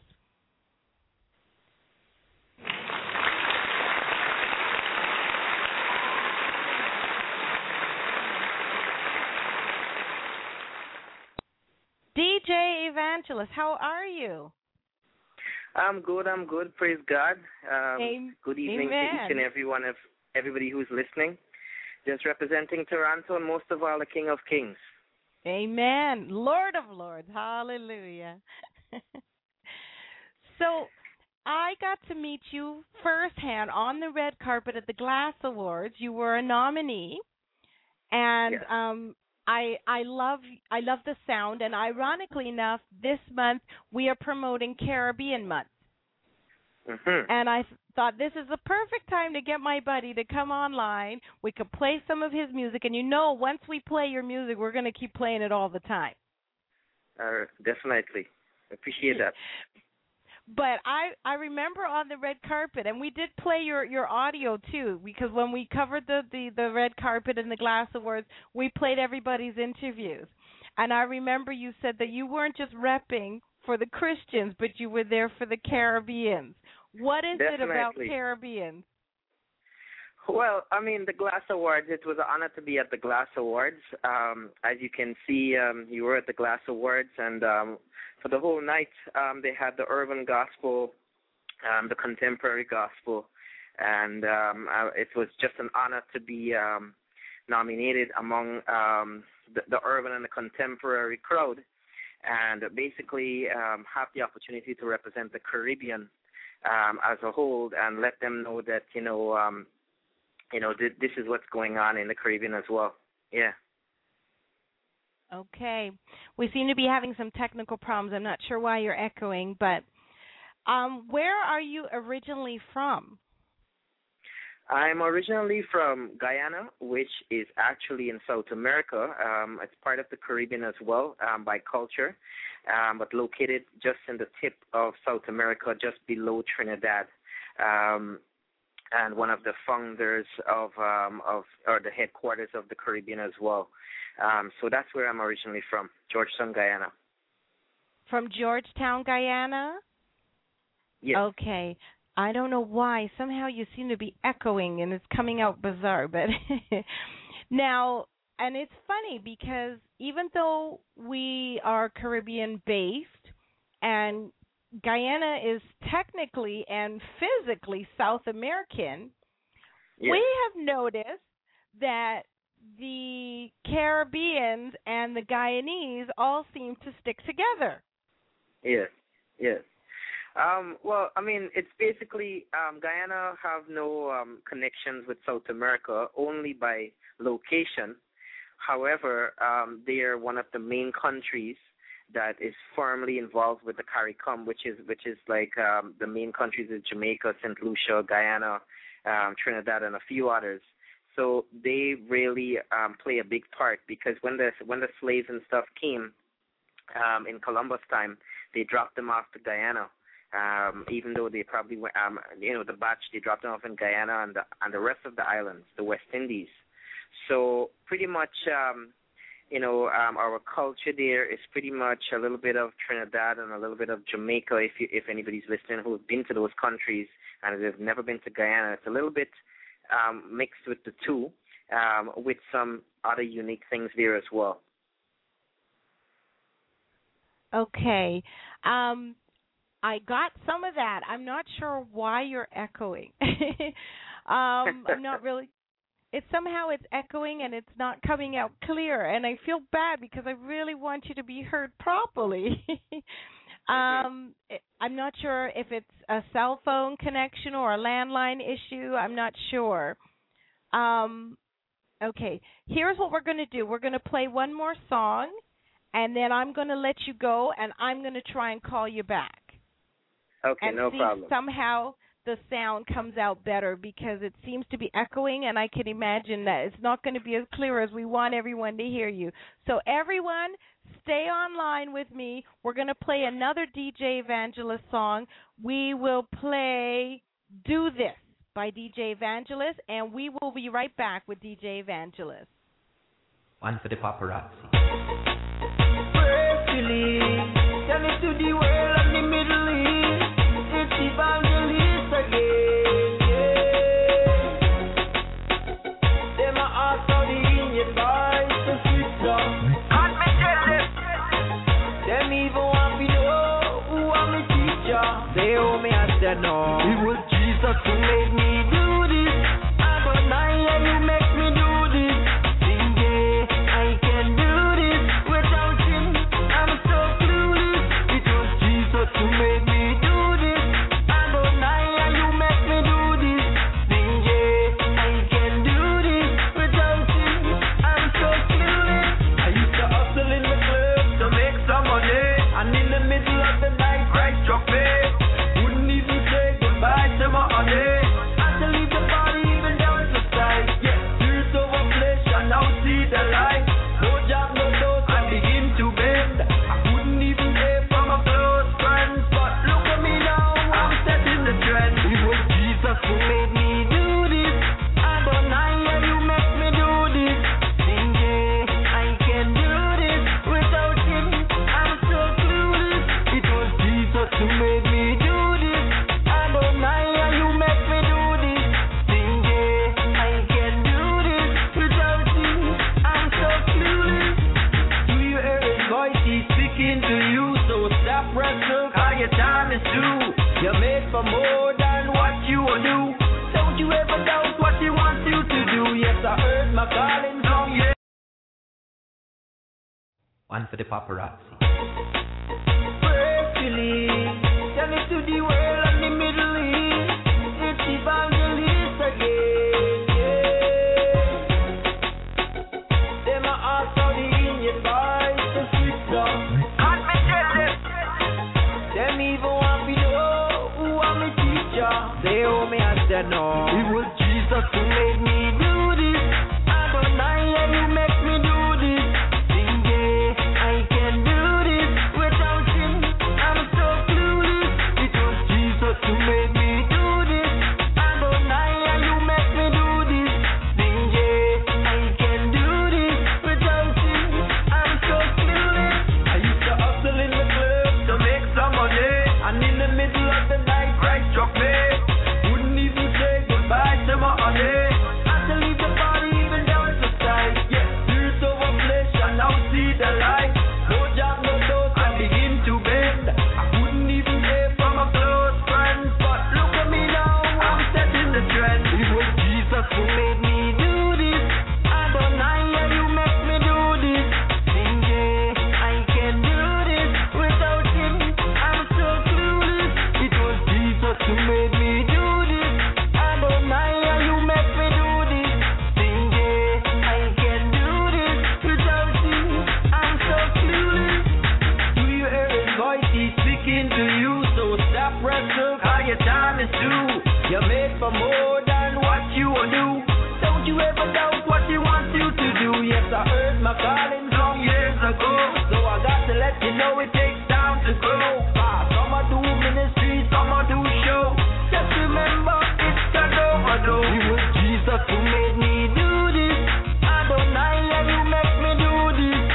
D J Evangelist, how are you? I'm good, I'm good, praise God. Um, Amen. Good evening Amen. to each and every one of everybody who's listening. Just representing Toronto and most of all the King of Kings. Amen. Lord of Lords, hallelujah. So I got to meet you firsthand on the red carpet at the Glass Awards. You were a nominee, and Yes. um I I love I love the sound, and ironically enough, this month we are promoting Caribbean Month, Mm-hmm. and I th- thought this is the perfect time to get my buddy to come online. We could play some of his music, and you know, once we play your music, we're going to keep playing it all the time. Uh, definitely. Appreciate that. But I, I remember on the red carpet, and we did play your, your audio too, because when we covered the, the, the red carpet and the Glass Awards, we played everybody's interviews. And I remember you said that you weren't just repping for the Christians, but you were there for the Caribbeans. What is it about Definitely. Caribbeans? Well, I mean, the Glass Awards, it was an honor to be at the Glass Awards. Um, as you can see, um, you were at the Glass Awards, and um, for the whole night, um, they had the urban gospel, um, the contemporary gospel, and um, uh, it was just an honor to be um, nominated among um, the, the urban and the contemporary crowd, and basically um, have the opportunity to represent the Caribbean um, as a whole, and let them know that, you know, um, you know, th- this is what's going on in the Caribbean as well. Yeah. Okay. We seem to be having some technical problems. I'm not sure why you're echoing, but um, where are you originally from? I'm originally from Guyana, which is actually in South America. Um, it's part of the Caribbean as well um, by culture, um, but located just in the tip of South America, just below Trinidad. Um, and one of the founders of, um, of or the headquarters of the Caribbean as well. Um, so that's where I'm originally from, Georgetown, Guyana. From Georgetown, Guyana? Yes. Okay. I don't know why. Somehow you seem to be echoing, and it's coming out bizarre. But now, and it's funny because even though we are Caribbean-based, and Guyana is technically and physically South American, Yes. we have noticed that the Caribbeans and the Guyanese all seem to stick together. Yes, yes. Um, well, I mean, it's basically um, Guyana have no um, connections with South America, only by location. However, um, they are one of the main countries that is firmly involved with the CARICOM, which is which is like um, the main countries is Jamaica, Saint Lucia, Guyana, um, Trinidad, and a few others. So they really um, play a big part, because when the when the slaves and stuff came um, in Columbus time, they dropped them off to Guyana. Um, even though they probably went, um, you know, the batch, they dropped them off in Guyana and the, and the rest of the islands, the West Indies. So pretty much um, you know, um, our culture there is pretty much a little bit of Trinidad and a little bit of Jamaica. If you, if anybody's listening who's been to those countries and they've never been to Guyana, it's a little bit um, mixed with the two, um, with some other unique things there as well. Okay. Um, I got some of that. I'm not sure why you're echoing. um, I'm not really. It's somehow it's echoing and it's not coming out clear, and I feel bad because I really want you to be heard properly. um, I'm not sure if it's a cell phone connection or a landline issue. I'm not sure. Um, okay. Here's what we're going to do. We're going to play one more song. And then I'm going to let you go, and I'm going to try and call you back. Okay, and no see problem. If somehow the sound comes out better, because it seems to be echoing, and I can imagine that it's not going to be as clear as we want everyone to hear you. So everyone, stay online with me. We're going to play another D J Evangelist song. We will play Do This by D J Evangelist, and we will be right back with D J Evangelist. One for the paparazzi. Tell it to the world and the Middle East. It's Evangelist again, yeah. Them are also the Indian boys to sister. Can't me tell them. Them even want me know who I'm a teacher. They owe me, I said no. It was Jesus who made me do this. I don't know how you make me do this. Sing yeah, I can do this without him. I'm so clueless. It was Jesus who made me do this. I don't know how you make me do this. Sing yeah, I can do this without him. I'm so clueless. I used to hustle in the club to make some money, and in the middle of the night, Christ struck me. Wouldn't even say goodbye to my honey. I had to leave the party even down to sight. Yeah, tears over flesh, I now see the light. No job, no dose, I begin to bend. I couldn't even pay for my close friends, but look at me now, I'm setting the trend. It was Jesus who made me do this. I don't know how you make me do this. Sing yeah, I can do this without him. I'm so clueless. It was Jesus who made me do this. I don't know how you make me do this. Sing yeah, I can do this without him. I'm so clueless. Do you hear his voice? He's speaking to you. So stop wrestling, cause your time is due. You're made for more than what you will do. Don't you ever doubt what he wants you to do. Yes, I heard my calling song, yeah. One for the paparazzi. Prayerfully, tell it to the world and the Middle East. It's Evangelist again, yeah. Them are also the Indian boys to sister. Can't me tell them. Them even want me know who I'm a teacher. They owe me, I said no. It was Jesus who made me do this. I don't know how you make me do this. Sing yeah, I can do this without him. I'm so clueless. It was Jesus who made me do this. I don't know how you make me do this. Sing yeah, I can do this without him. I'm so clueless. I used to hustle in the club to make some money, and in the middle of the night, Christ struck me. Wouldn't even say goodbye to my honey. I had to leave the party even down to sight. Yeah, tears over flesh, I now see the light. No job, no dose, I begin to bend. I couldn't even pay for my close friends, but look at me now, I'm setting the trend. It was Jesus who made me do this. I don't know how you make me do this. Sing yeah, I can do this without him. I'm so clueless. It was Jesus who made me do this. I don't know how you make me do this. Sing yeah, I can do this without him. I'm so clueless. Do you hear his voice? He's speaking to you. So stop wrestling, cause your time is due. You're made for more than what you will do. Don't you ever doubt what he wants you to do. Yes, I heard my calling song years ago. So I got to let you know it takes time to grow. Ah, some I do ministry, some I do show. Just remember, it's an overdose. It was Jesus who made me do this. I don't know how you make me do this.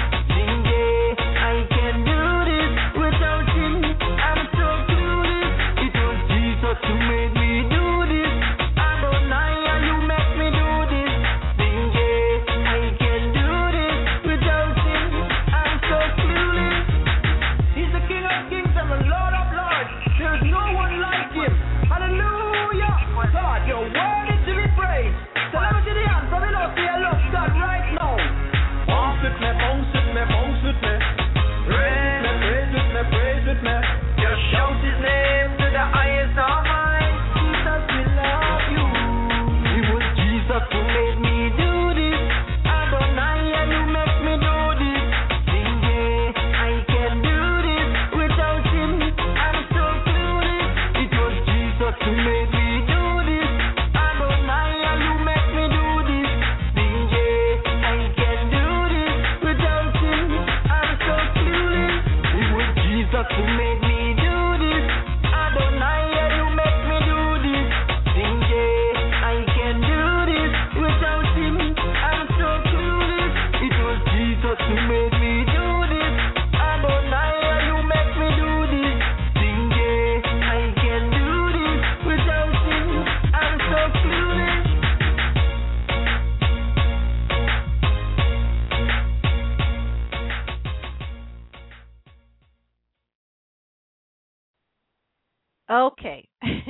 God, your word is to be praised. So let me see the hand from the love to your love God right now. Bounce with me, bounce with me, bounce with me. Praise with me, praise with me, praise with me. Just shout his name to the highest of heights. Jesus, we love you. It was Jesus who made me do this. Adonai, and you make me do this. Sing yeah, I can do this without him. I'm so clueless. It was Jesus who made me do this. Adonai, and you make me do this. Sing yeah, I can do this without him. I'm so clueless. It was Jesus who made me do this. Adonai, and you make me do this. Sing yeah, I can do this without him. I'm so clueless. It was Jesus who made me do this. Adonai, and you make me do this. Sing yeah, I can do this without him. I'm so clueless. Okay.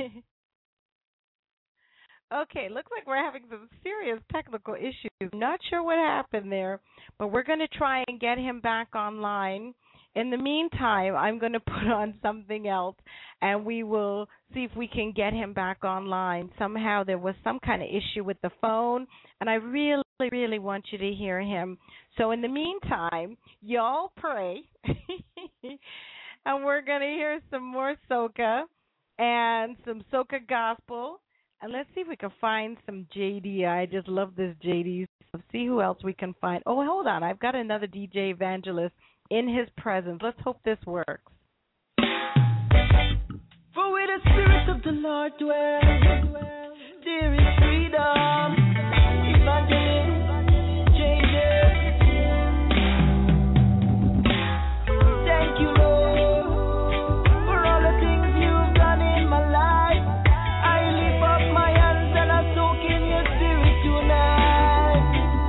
Okay, looks like we're having some serious technical issues. Not sure what happened there, but we're going to try and get him back online. In the meantime, I'm going to put on something else, and we will see if we can get him back online. Somehow there was some kind of issue with the phone, and I really, really want you to hear him. So in the meantime, y'all pray, and we're going to hear some more soca and some soca gospel. And let's see if we can find some J D. I just love this J D. Let's see who else we can find. Oh, hold on. I've got another D J evangelist in his presence. Let's hope this works. For where the Spirit of the Lord dwells, there is freedom. Evangelist J J. Thank you, Lord, for all the things you've done in my life. I lift up my hands and I soak in your Spirit tonight.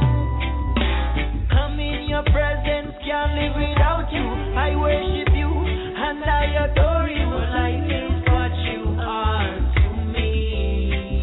Come in your presence, can't live without you. I worship you and I adore you. Life is what you are to me.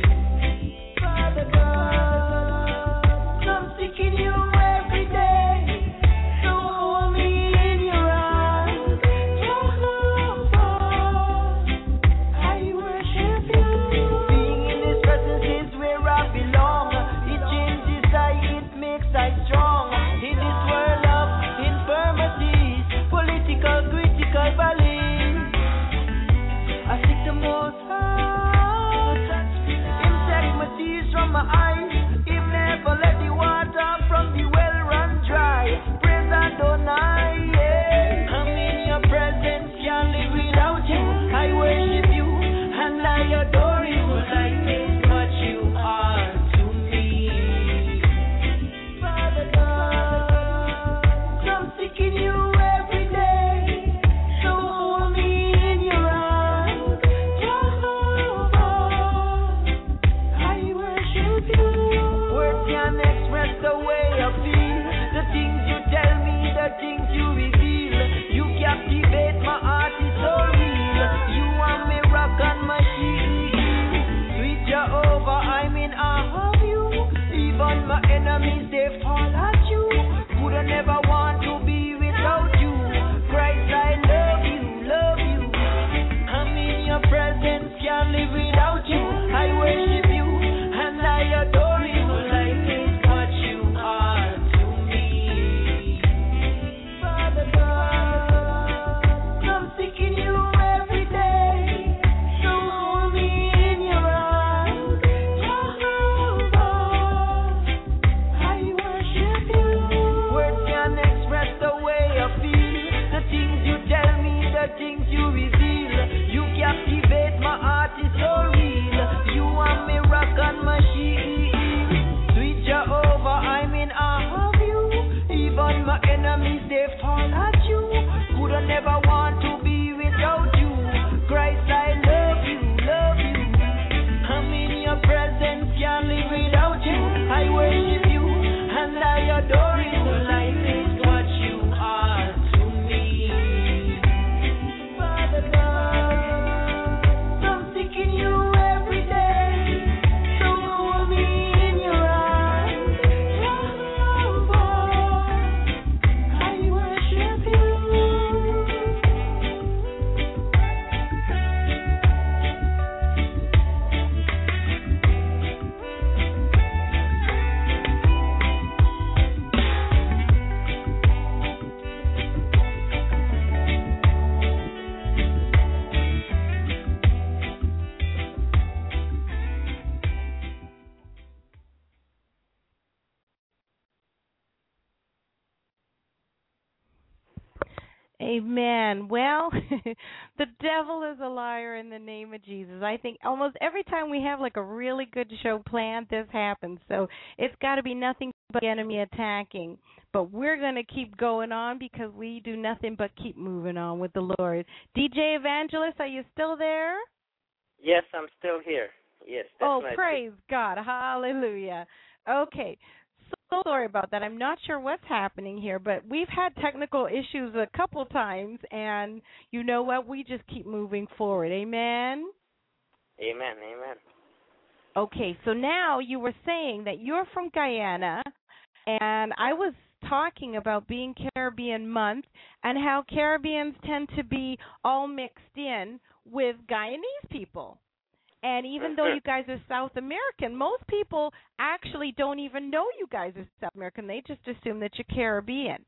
Amen. Well, the devil is a liar in the name of Jesus. I think almost every time we have like a really good show planned, this happens. So it's got to be nothing but the enemy attacking. But we're going to keep going on because we do nothing but keep moving on with the Lord. D J Evangelist, are you still there? Yes, I'm still here. Yes, Oh, definitely. praise God. Hallelujah. Okay. So sorry about that. I'm not sure what's happening here, but we've had technical issues a couple times, and you know what? We just keep moving forward. Amen? Amen, amen. Okay, so now you were saying that you're from Guyana, and I was talking about being Caribbean month and how Caribbeans tend to be all mixed in with Guyanese people. And even though you guys are South American, most people actually don't even know you guys are South American. They just assume that you're Caribbean.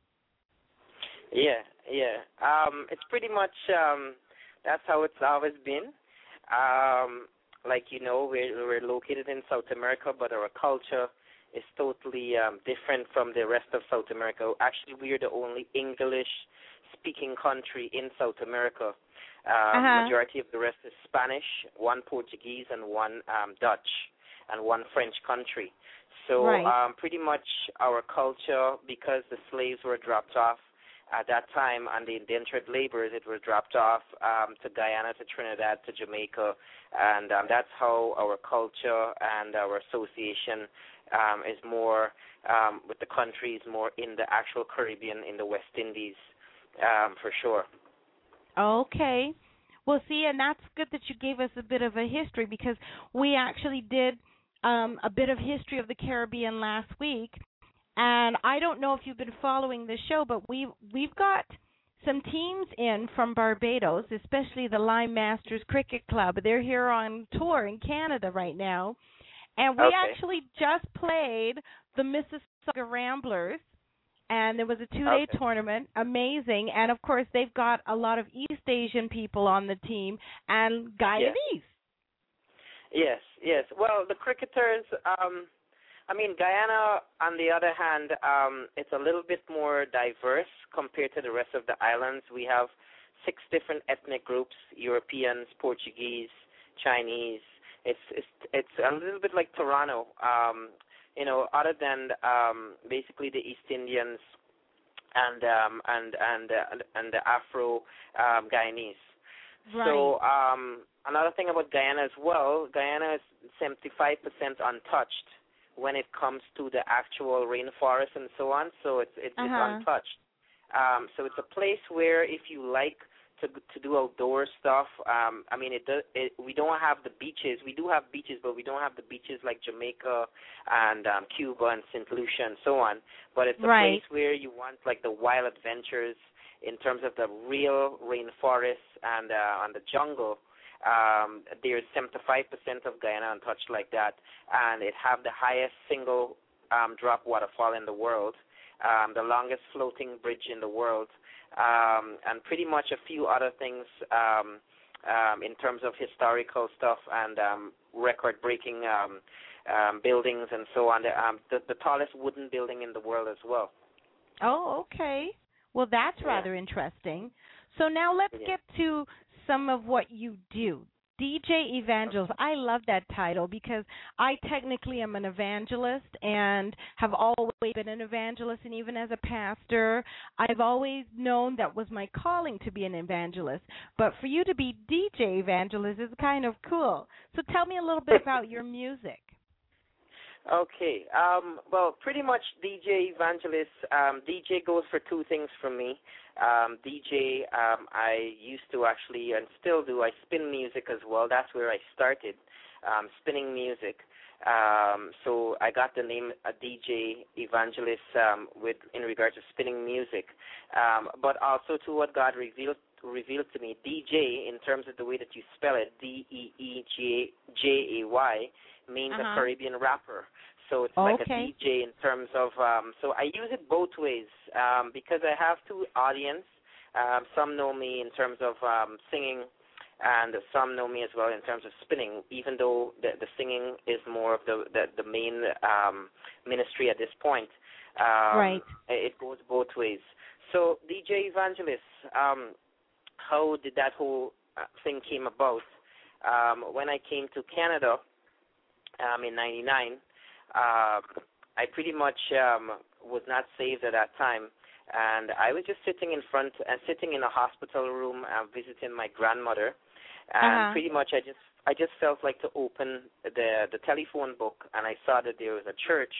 Yeah, yeah. Um, it's pretty much um, that's how it's always been. Um, like you know, we're we're located in South America, but our culture is totally um, different from the rest of South America. Actually, we're the only English-speaking country in South America. Um, uh-huh. Majority of the rest is Spanish, one Portuguese, and one um, Dutch, and one French country. So right. um, pretty much our culture, because the slaves were dropped off at that time and the indentured laborers, it was dropped off um, to Guyana, to Trinidad, to Jamaica, and um, that's how our culture and our association um, is more um, with the countries, more in the actual Caribbean, in the West Indies, um, for sure. Okay. Well, see, and that's good that you gave us a bit of a history because we actually did um, a bit of history of the Caribbean last week. And I don't know if you've been following the show, but we've, we've got some teams in from Barbados, especially the Lyme Masters Cricket Club. They're here on tour in Canada right now. And we okay. actually just played the Mississauga Ramblers. And there was a two-day okay. tournament, amazing. And, of course, they've got a lot of East Asian people on the team and Guyanese. Yes, yes. Well, the cricketers, um, I mean, Guyana, on the other hand, um, it's a little bit more diverse compared to the rest of the islands. We have six different ethnic groups, Europeans, Portuguese, Chinese. It's, it's, it's a little bit like Toronto. Um You know, other than um, basically the East Indians and um, and and uh, and the Afro um, Guyanese. Right. So um, another thing about Guyana as well, Guyana is seventy-five percent untouched when it comes to the actual rainforest and so on. So it's it's, uh-huh. it's untouched. Um, so it's a place where if you like to to do outdoor stuff. Um, I mean, it, does, it we don't have the beaches. We do have beaches, but we don't have the beaches like Jamaica and um, Cuba and Saint Lucia and so on. But it's a right. place where you want like the wild adventures in terms of the real rainforest and uh, and the jungle. Um, there's seventy-five percent of Guyana untouched like that, and it have the highest single um, drop waterfall in the world, um, the longest floating bridge in the world. Um, and pretty much a few other things um, um, in terms of historical stuff and um, record-breaking um, um, buildings and so on. The, um, the, the tallest wooden building in the world as well. Oh, okay. Well, that's yeah. rather interesting. So now let's yeah. get to some of what you do. D J Evangelist. I love that title because I technically am an evangelist and have always been an evangelist, and even as a pastor, I've always known that was my calling to be an evangelist. But for you to be D J Evangelist is kind of cool. So tell me a little bit about your music. Okay. Um, well, pretty much D J Evangelist. Um, D J goes for two things for me. Um, D J, um, I used to actually, and still do, I spin music as well. That's where I started, um, spinning music. Um, so I got the name uh, D J Evangelist um, with in regards to spinning music. Um, but also to what God revealed revealed to me, D J, in terms of the way that you spell it, D E E J A Y, means uh-huh. a Caribbean rapper. So it's oh, like okay. a D J in terms of, um, so I use it both ways um, because I have two audience. Um, some know me in terms of um, singing, and some know me as well in terms of spinning, even though the, the singing is more of the, the, the main um, ministry at this point. Um, right. It goes both ways. So, D J Evangelist, um, how did that whole uh, thing came about? Um, when I came to Canada um, in ninety-nine, uh, I pretty much um, was not saved at that time, and I was just sitting in front and uh, sitting in a hospital room uh, visiting my grandmother, and Uh-huh. pretty much I just I just felt like to open the the telephone book, and I saw that there was a church.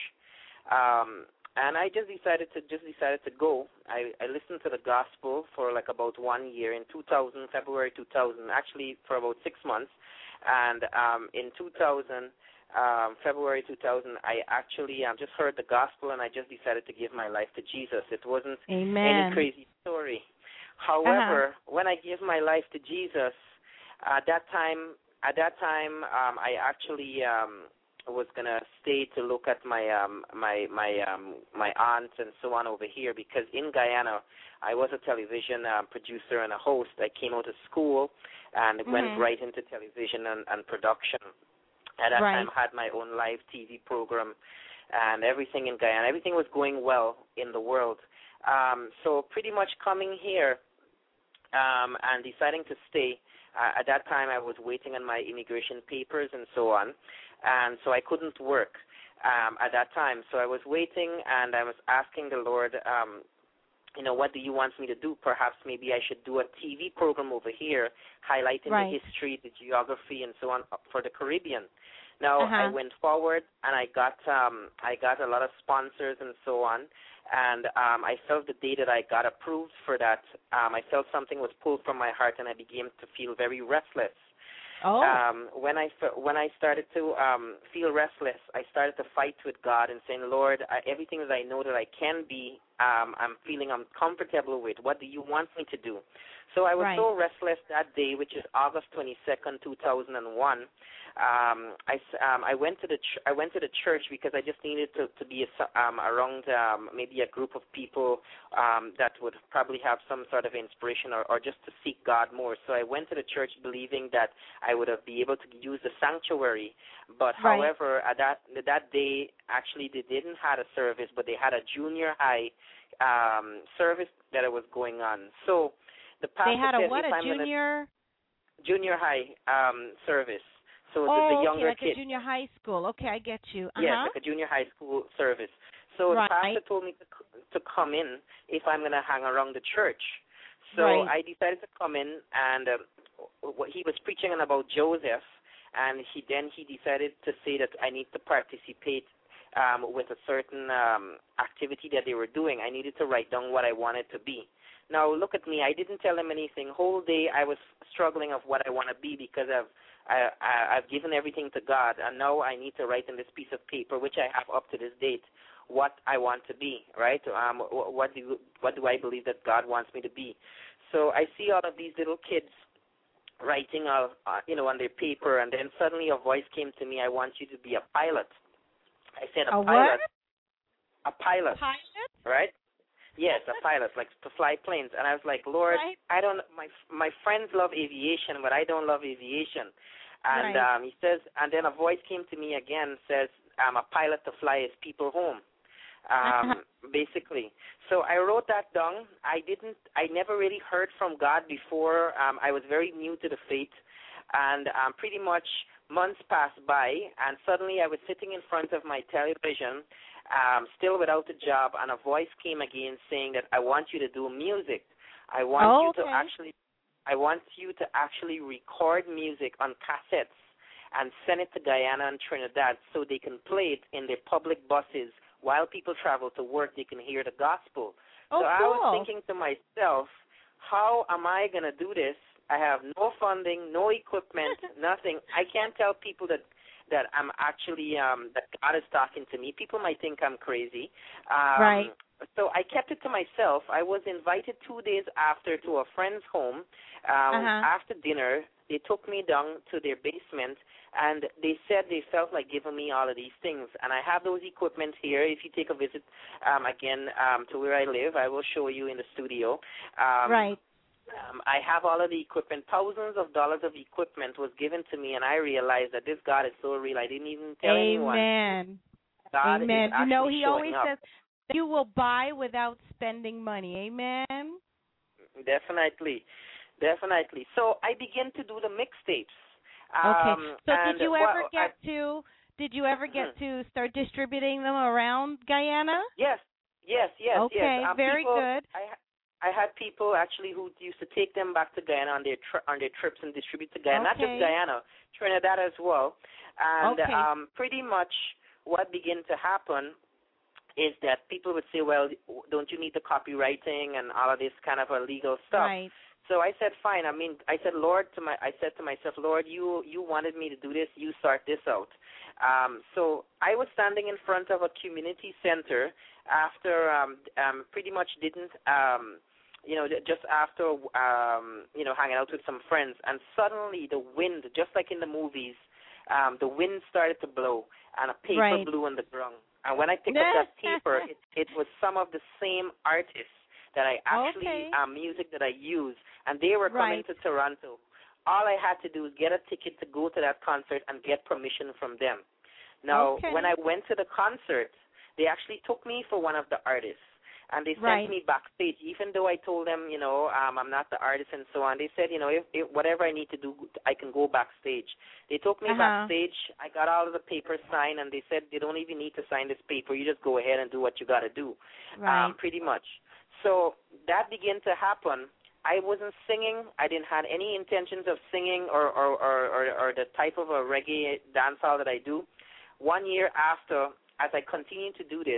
Um, And I just decided to just decided to go. I, I listened to the gospel for like about one year in two thousand, February two thousand, actually for about six months. And um, in two thousand, um, February two thousand, I actually um, just heard the gospel and I just decided to give my life to Jesus. It wasn't Amen. any crazy story. However, uh-huh. when I gave my life to Jesus, at that time, at that time, um, I actually. Um, was gonna stay to look at my um my my um my aunt and so on over here because in Guyana I was a television um, producer and a host. I came out of school and mm-hmm. went right into television and, and production. At that right. time I had my own live T V program and everything in Guyana. Everything was going well in the world. Um, so pretty much coming here um, and deciding to stay. Uh, at that time, I was waiting on my immigration papers and so on, and so I couldn't work um, at that time. So I was waiting, and I was asking the Lord, um, you know, what do you want me to do? Perhaps maybe I should do a T V program over here, highlighting right. the history, the geography, and so on for the Caribbean. Now uh-huh. I went forward, and I got um, I got a lot of sponsors and so on. And um, I felt the day that I got approved for that, um, I felt something was pulled from my heart, and I began to feel very restless. Oh. Um, when I when I started to um, feel restless, I started to fight with God and saying, Lord, I, everything that I know that I can be, um, I'm feeling uncomfortable with. What do you want me to do? So I was right. so restless that day, which is August twenty-second, two thousand one. Um, I, um, I went to the ch- I went to the church because I just needed to, to be a, um, around um, maybe a group of people um, that would probably have some sort of inspiration or, or just to seek God more. So I went to the church believing that I would have be able to use the sanctuary. But right. however, at that that day actually they didn't have a service, but they had a junior high um, service that was going on. So the pastor they had a said, what if a I'm junior gonna, junior high um, service. So oh, the, the younger okay, like kids. a junior high school. Okay, I get you. Uh-huh. Yes, like a junior high school service. So right. the pastor told me to to come in if I'm going to hang around the church. So right. I decided to come in, and um, he was preaching on about Joseph, and he then he decided to say that I need to participate um, with a certain um, activity that they were doing. I needed to write down what I wanted to be. Now look at me. I didn't tell him anything. Whole day I was struggling of what I want to be because I've I, I, I've given everything to God, and now I need to write in this piece of paper, which I have up to this date, what I want to be, right? Um, what do what do I believe that God wants me to be? So I see all of these little kids writing, uh, uh, you know, on their paper, and then suddenly a voice came to me. I want you to be a pilot. I said a, a pilot. What? A pilot. Pilot? Right? Yes, a pilot, like to fly planes. And I was like, Lord, right. I don't. My my friends love aviation, but I don't love aviation. And right. um, he says, and then a voice came to me again, says, I'm a pilot to fly his people home, um, basically. So I wrote that down. I didn't, I never really heard from God before. Um, I was very new to the faith, and um, pretty much months passed by, and suddenly I was sitting in front of my television, um, still without a job, and a voice came again saying that I want you to do music. I want oh, you okay. to actually I want you to actually record music on cassettes and send it to Guyana and Trinidad so they can play it in their public buses while people travel to work. They can hear the gospel. Oh, so cool. I was thinking to myself, how am I going to do this? I have no funding, no equipment, nothing. I can't tell people that that I'm actually um, that God is talking to me. People might think I'm crazy. Um, right. So I kept it to myself. I was invited two days after to a friend's home. Um, uh-huh. After dinner, they took me down to their basement, and they said they felt like giving me all of these things. And I have those equipment here. If you take a visit um, again um, to where I live, I will show you in the studio. Um, right. Um, I have all of the equipment. Thousands of dollars of equipment was given to me, and I realized that this God is so real. I didn't even tell Amen. anyone. God Amen. is actually you know, he showing always up. says, that you will buy without spending money. Amen. Definitely, definitely. So I began to do the mixtapes. Okay. Um, So and, did you ever well, get I, to did you ever get hmm. to start distributing them around Guyana? Yes, yes, yes, Okay, yes. Um, very people, good. I ha- I had people actually who used to take them back to Guyana on their tri- on their trips and distribute to Guyana, not just Okay. Guyana, Trinidad as well. And Okay. um, pretty much what began to happen is that people would say, well, don't you need the copywriting and all of this kind of a legal stuff? Right. So I said, fine. I mean, I said, Lord, to my, I said to myself, Lord, you you wanted me to do this. You sort this out. Um, so I was standing in front of a community center after um, um, pretty much didn't, um, you know, just after, um, you know, hanging out with some friends, and suddenly the wind, just like in the movies, um, the wind started to blow, and a paper Right. blew on the ground. And when I picked up that paper, it, it was some of the same artists that I actually, Okay. um, music that I use, and they were coming Right. to Toronto. All I had to do was get a ticket to go to that concert and get permission from them. Now, Okay. when I went to the concert, they actually took me for one of the artists, and they sent Right. me backstage, even though I told them, you know, um, I'm not the artist and so on. They said, you know, if, if whatever I need to do, I can go backstage. They took me Uh-huh. backstage. I got all of the papers signed, and they said they don't even need to sign this paper. You just go ahead and do what you got to do, Right. um, pretty much. So that began to happen. I wasn't singing. I didn't have any intentions of singing or, or, or, or, or the type of a reggae dancehall that I do. One year after, as I continued to do this,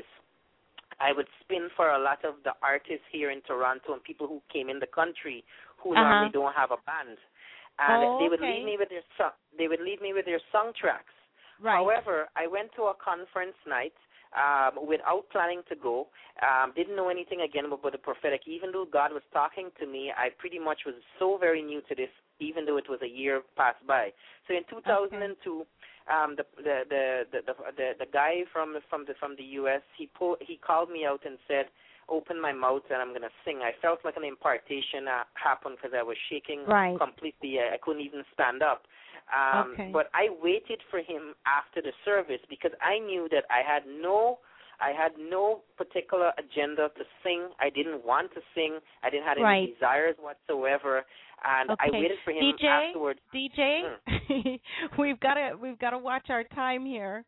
I would spin for a lot of the artists here in Toronto and people who came in the country who Uh-huh. normally don't have a band, and Oh, they would okay. leave me with their song. They would leave me with their song tracks. Right. However, I went to a conference night um, without planning to go. Um, didn't know anything again about the prophetic. Even though God was talking to me, I pretty much was so very new to this, even though it was a year passed by. So in two thousand two, okay. um, the, the, the, the the the the guy from from the from the U S he pulled he called me out and said, "Open my mouth and I'm gonna sing." I felt like an impartation uh, happened because I was shaking Right. completely. I, I couldn't even stand up. Um, Okay. But I waited for him after the service because I knew that I had no, I had no particular agenda to sing. I didn't want to sing. I didn't have any Right. desires whatsoever. And Okay. I waited for him D J, afterwards. D J, we've got to we've got to watch our time here.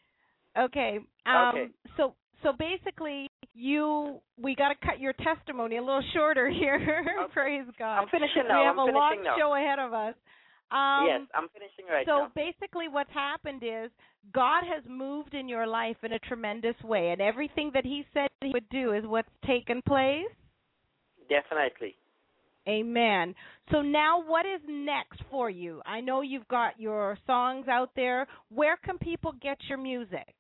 Okay. Um, Okay. So so basically, you we got to cut your testimony a little shorter here. Okay. Praise God. I'm finishing now. We have I'm a long finishing now. show ahead of us. Um, yes, I'm finishing right so now. basically what's happened is God has moved in your life in a tremendous way, and everything that he said he would do is what's taken place. Definitely. Amen. So now what is next for you? I know you've got your songs out there. Where can people get your music?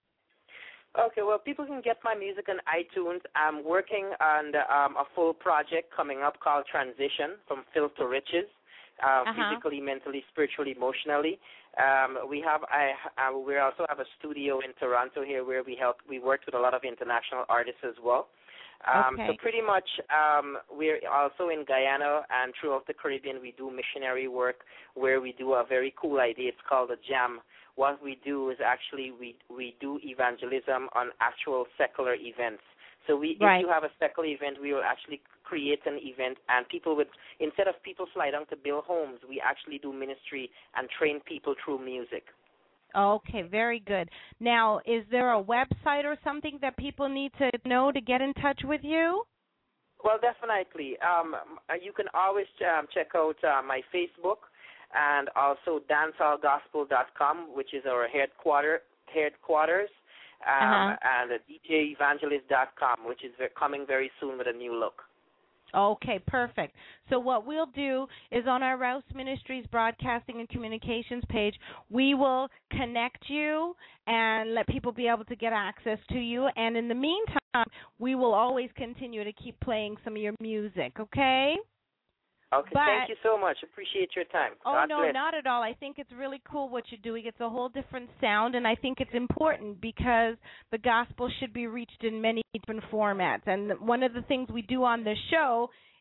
Okay, well, people can get my music on iTunes. I'm working on the, um, a full project coming up called Transition, From Filth to Riches, uh, Uh-huh. physically, mentally, spiritually, emotionally. Um, we have, I, uh, we also have a studio in Toronto here where we help. We worked with a lot of international artists as well. Um, Okay. So pretty much, um, we're also in Guyana and throughout the Caribbean. We do missionary work where we do a very cool idea. It's called a jam. What we do is actually we we do evangelism on actual secular events. So we, Right. if you have a secular event, we will actually create an event, and people would, instead of people fly down to build homes, we actually do ministry and train people through music. Okay, very good. Now, is there a website or something that people need to know to get in touch with you? Well, definitely. Um, you can always um, check out uh, my Facebook and also dancehall gospel dot com, which is our headquarter, headquarters, um, Uh-huh. and d j evangelist dot com, which is ve- coming very soon with a new look. Okay, perfect. So what we'll do is on our Rouse Ministries Broadcasting and Communications page, we will connect you and let people be able to get access to you. And in the meantime, we will always continue to keep playing some of your music, okay? Okay, But- thank you so much. Appreciate your time. Oh, God no, bless. not at all. I think it's really cool what you're doing. It's a whole different sound, and I think it's important because the gospel should be reached in many different formats. And one of the things we do on this show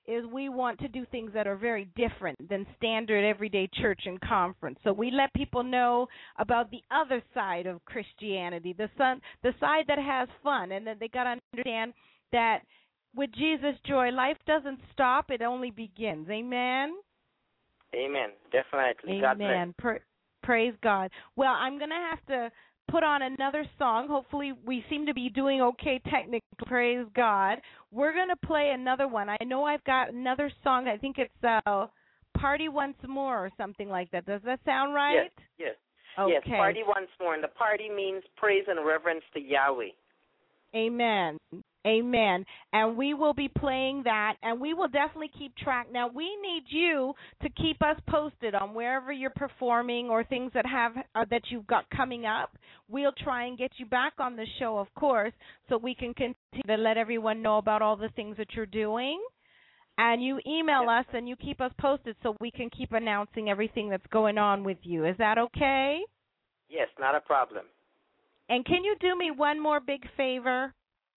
is we want to do things that are very different than standard everyday church and conference. So we let people know about the other side of Christianity, the sun, the side that has fun, and that they got to understand that with Jesus' joy, life doesn't stop; it only begins. Amen. Amen. Definitely. God bless. Amen. Pra- praise God. Well, I'm going to have to put on another song. Hopefully we seem to be doing okay technically. Praise God. We're going to play another one. I know I've got another song. I think it's uh, Party Once More or something like that. Does that sound right? Yes, yes. Okay. Yes, Party Once More. And the party means praise and reverence to Yahweh. Amen. Amen. And we will be playing that, and we will definitely keep track. Now, we need you to keep us posted on wherever you're performing or things that have uh, that you've got coming up. We'll try and get you back on the show, of course, so we can continue to let everyone know about all the things that you're doing. And you email us, and you keep us posted so we can keep announcing everything that's going on with you. Is that okay? Yes, not a problem. And can you do me one more big favor?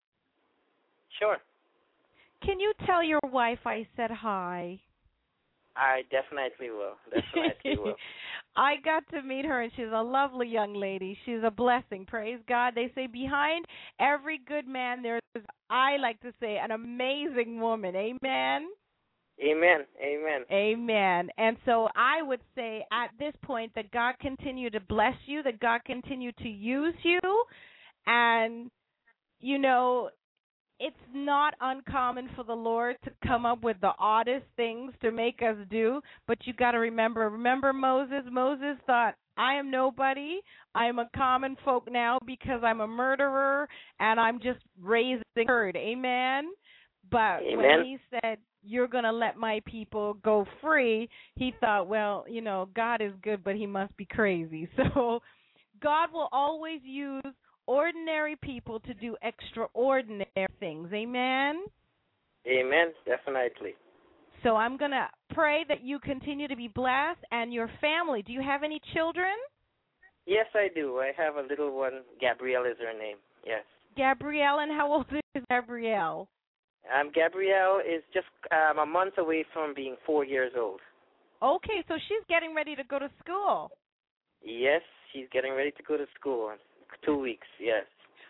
Sure. Can you tell your wife I said hi? I definitely will. Definitely will. I got to meet her, and she's a lovely young lady. She's a blessing. Praise God. They say behind every good man, there's, I like to say, an amazing woman. Amen? Amen. Amen. Amen. And so I would say at this point that God continue to bless you, that God continue to use you, and, you know, it's not uncommon for the Lord to come up with the oddest things to make us do, but you got to remember, remember Moses? Moses thought, I am nobody. I am a common folk now because I'm a murderer and I'm just raising a herd. Amen? But Amen. when he said, you're going to let my people go free, he thought, well, you know, God is good, but he must be crazy. So God will always use ordinary people to do extraordinary things. Amen? Amen. Definitely. So I'm going to pray that you continue to be blessed and your family. Do you have any children? Yes, I do. I have a little one. Gabrielle is her name. Yes. Gabrielle, and how old is Gabrielle? Um, Gabrielle is just um, a month away from being four years old. Okay, so she's getting ready to go to school. Yes, she's getting ready to go to school. Two weeks, yes.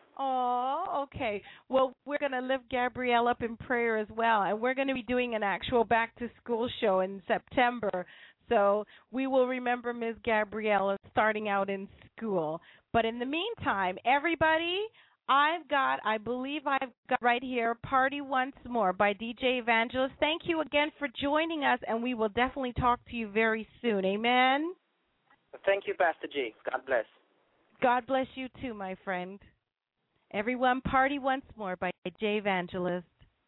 Oh, okay. Well, we're going to lift Gabrielle up in prayer as well, and we're going to be doing an actual back-to-school show in September. So we will remember Miz Gabrielle starting out in school. But in the meantime, everybody, I've got, I believe I've got right here, Party Once More by D J Evangelist. Thank you again for joining us, and we will definitely talk to you very soon. Amen? Thank you, Pastor J. God bless. God bless you too, my friend. Everyone, Party Once More by D J Evangelist.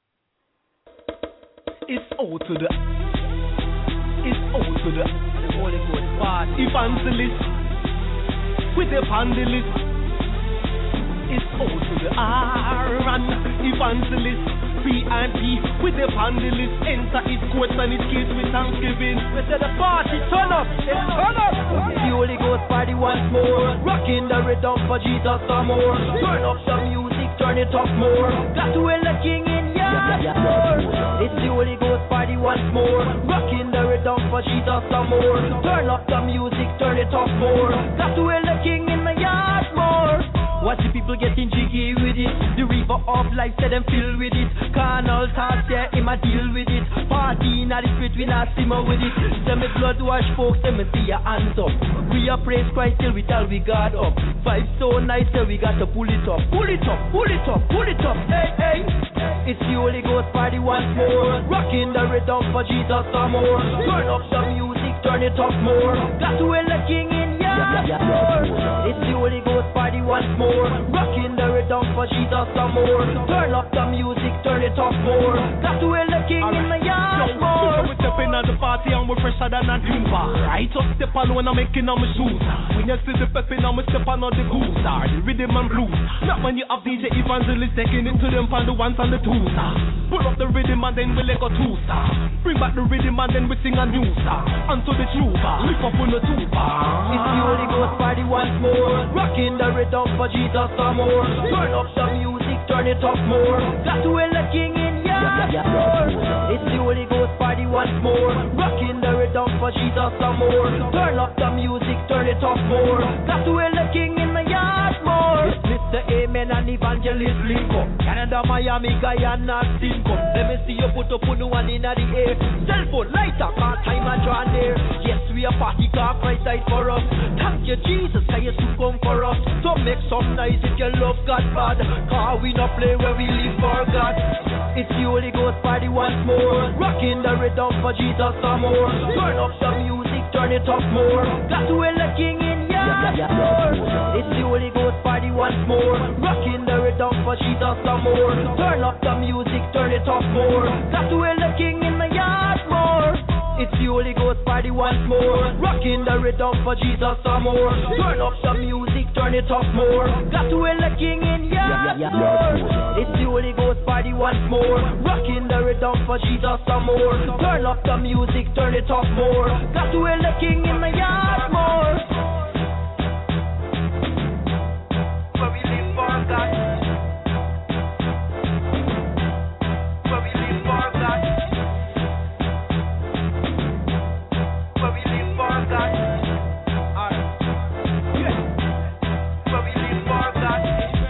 It's O to the, it's O to the, the Holy Ghost party. Evangelist, with the pandilist. It's O to the R and evangelist, P and P with the pandilist. Enter his courts and his gates with thanksgiving. We say the party turn up, let's turn up. The Holy Ghost party once more, rocking the rhythm for Jesus some more. Turn up the music, turn it up more. Got to the King in ya more. It's the Holy Ghost party once more, rocking the rhythm for Jesus some more. Turn up the music, turn it up more. Got to the King in my yard more. Watch the people getting jiggy with it. The river of life said them fill with it. Carnal thoughts, yeah, him a deal with it. Party in the spirit, we not simmer with it. Say me blood wash folks, say me see your hands up. We a praise Christ till we tell we God up. Five so nice, say we got to pull it up. Pull it up, pull it up, pull it up. Hey, hey. It's the Holy Ghost party once more. Rocking the rhythm for Jesus some more. Turn up the music, turn it up more. Got to the King in ya more. It's the Holy Ghost party once more. Rocking the rhythm for Jesus some more. Turn up the music, turn it up more. Got to the King in my yard more. We're stepping at the party and we're fresher than a timber. Right up step on when I'm making on my shoes. When you see the pepping, I'm step on the goose. The rhythm and blues. Not when you have D J Evangelist taking it to them from the ones and the twos. Pull up the rhythm and then we let go two star. Bring back the rhythm and then we sing a new star. Onto the tuba, lift up on the tuba. It's the Holy Ghost party once more. Rocking the rhythm for Jesus some more. Turn up the music, turn it up more. Got to the King in ya It's the Holy Ghost party once more. Rocking the rhythm for Jesus some more. Turn up the music, turn it up more. Got to hear the King in the yard more. It's Mister Amen and Evangelist Linko. Canada, Miami, Guyana, Cinco. Let me see you put up on one in the air. Cell phone, light up, our time and draw near. Yes, we are party car, Christ died for us. Thank you, Jesus, can you soon come for us? So make some noise if you love God bad. Car we not play where we live for God. It's the Holy Ghost party once more. Rocking the rhythm for Jesus some more. Turn up the music, turn it up more. Got to hear the King in yard more. It's the Holy Ghost party once more. Rocking the rhythm for Jesus some more. Turn up the music, turn it up more. Got to hear the King in the yard more. It's the Holy Ghost party once more. Rocking the rhythm for Jesus some more. Turn up the music, turn it up more. Got to hear the King in yard more. It's the Holy Ghost party once more. Rocking the rhythm for Jesus some more. Turn up the music, turn it up more. Got to hear the King in the yard more. Where we live for God. Where we live for God. Where we live for God. Alright. Yeah. Where we live for God.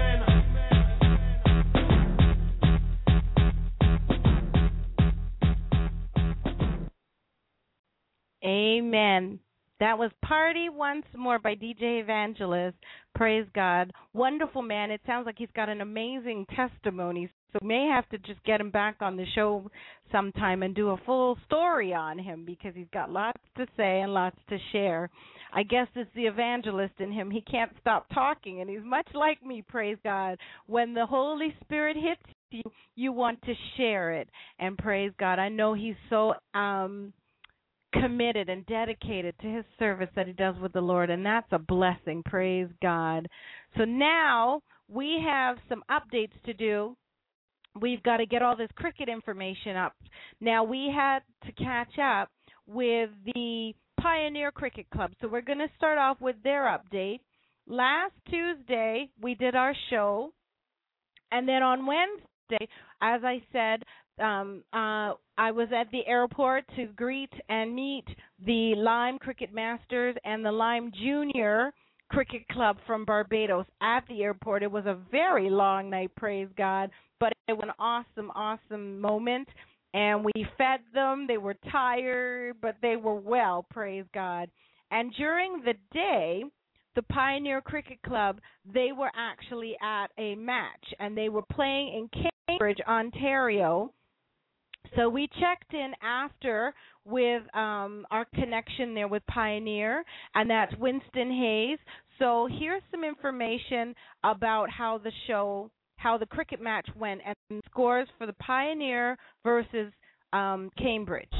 Amen. That was Party Once More by D J Evangelist. Praise God. Wonderful man. It sounds like he's got an amazing testimony. So we may have to just get him back on the show sometime and do a full story on him because he's got lots to say and lots to share. I guess it's the evangelist in him. He can't stop talking, and he's much like me, praise God. When the Holy Spirit hits you, you want to share it. And praise God. I know he's so um committed and dedicated to his service that he does with the Lord, and that's a blessing. Praise God. So now we have some updates to do. We've got to get all this cricket information up. Now we had to catch up with the Pioneer Cricket Club, so we're going to start off with their update. Last Tuesday we did our show, and then on Wednesday, as I said, Um, uh, I was at the airport to greet and meet the Lyme Cricket Masters and the Lyme Junior Cricket Club from Barbados at the airport. It was a very long night, praise God, but it was an awesome, awesome moment, and we fed them. They were tired, but they were well, praise God. And during the day, the Pioneer Cricket Club, they were actually at a match, and they were playing in Cambridge, Ontario. So we checked in after with um, our connection there with Pioneer, and that's Winston Hayes. So here's some information about how the show, how the cricket match went, and the scores for the Pioneer versus um, Cambridge.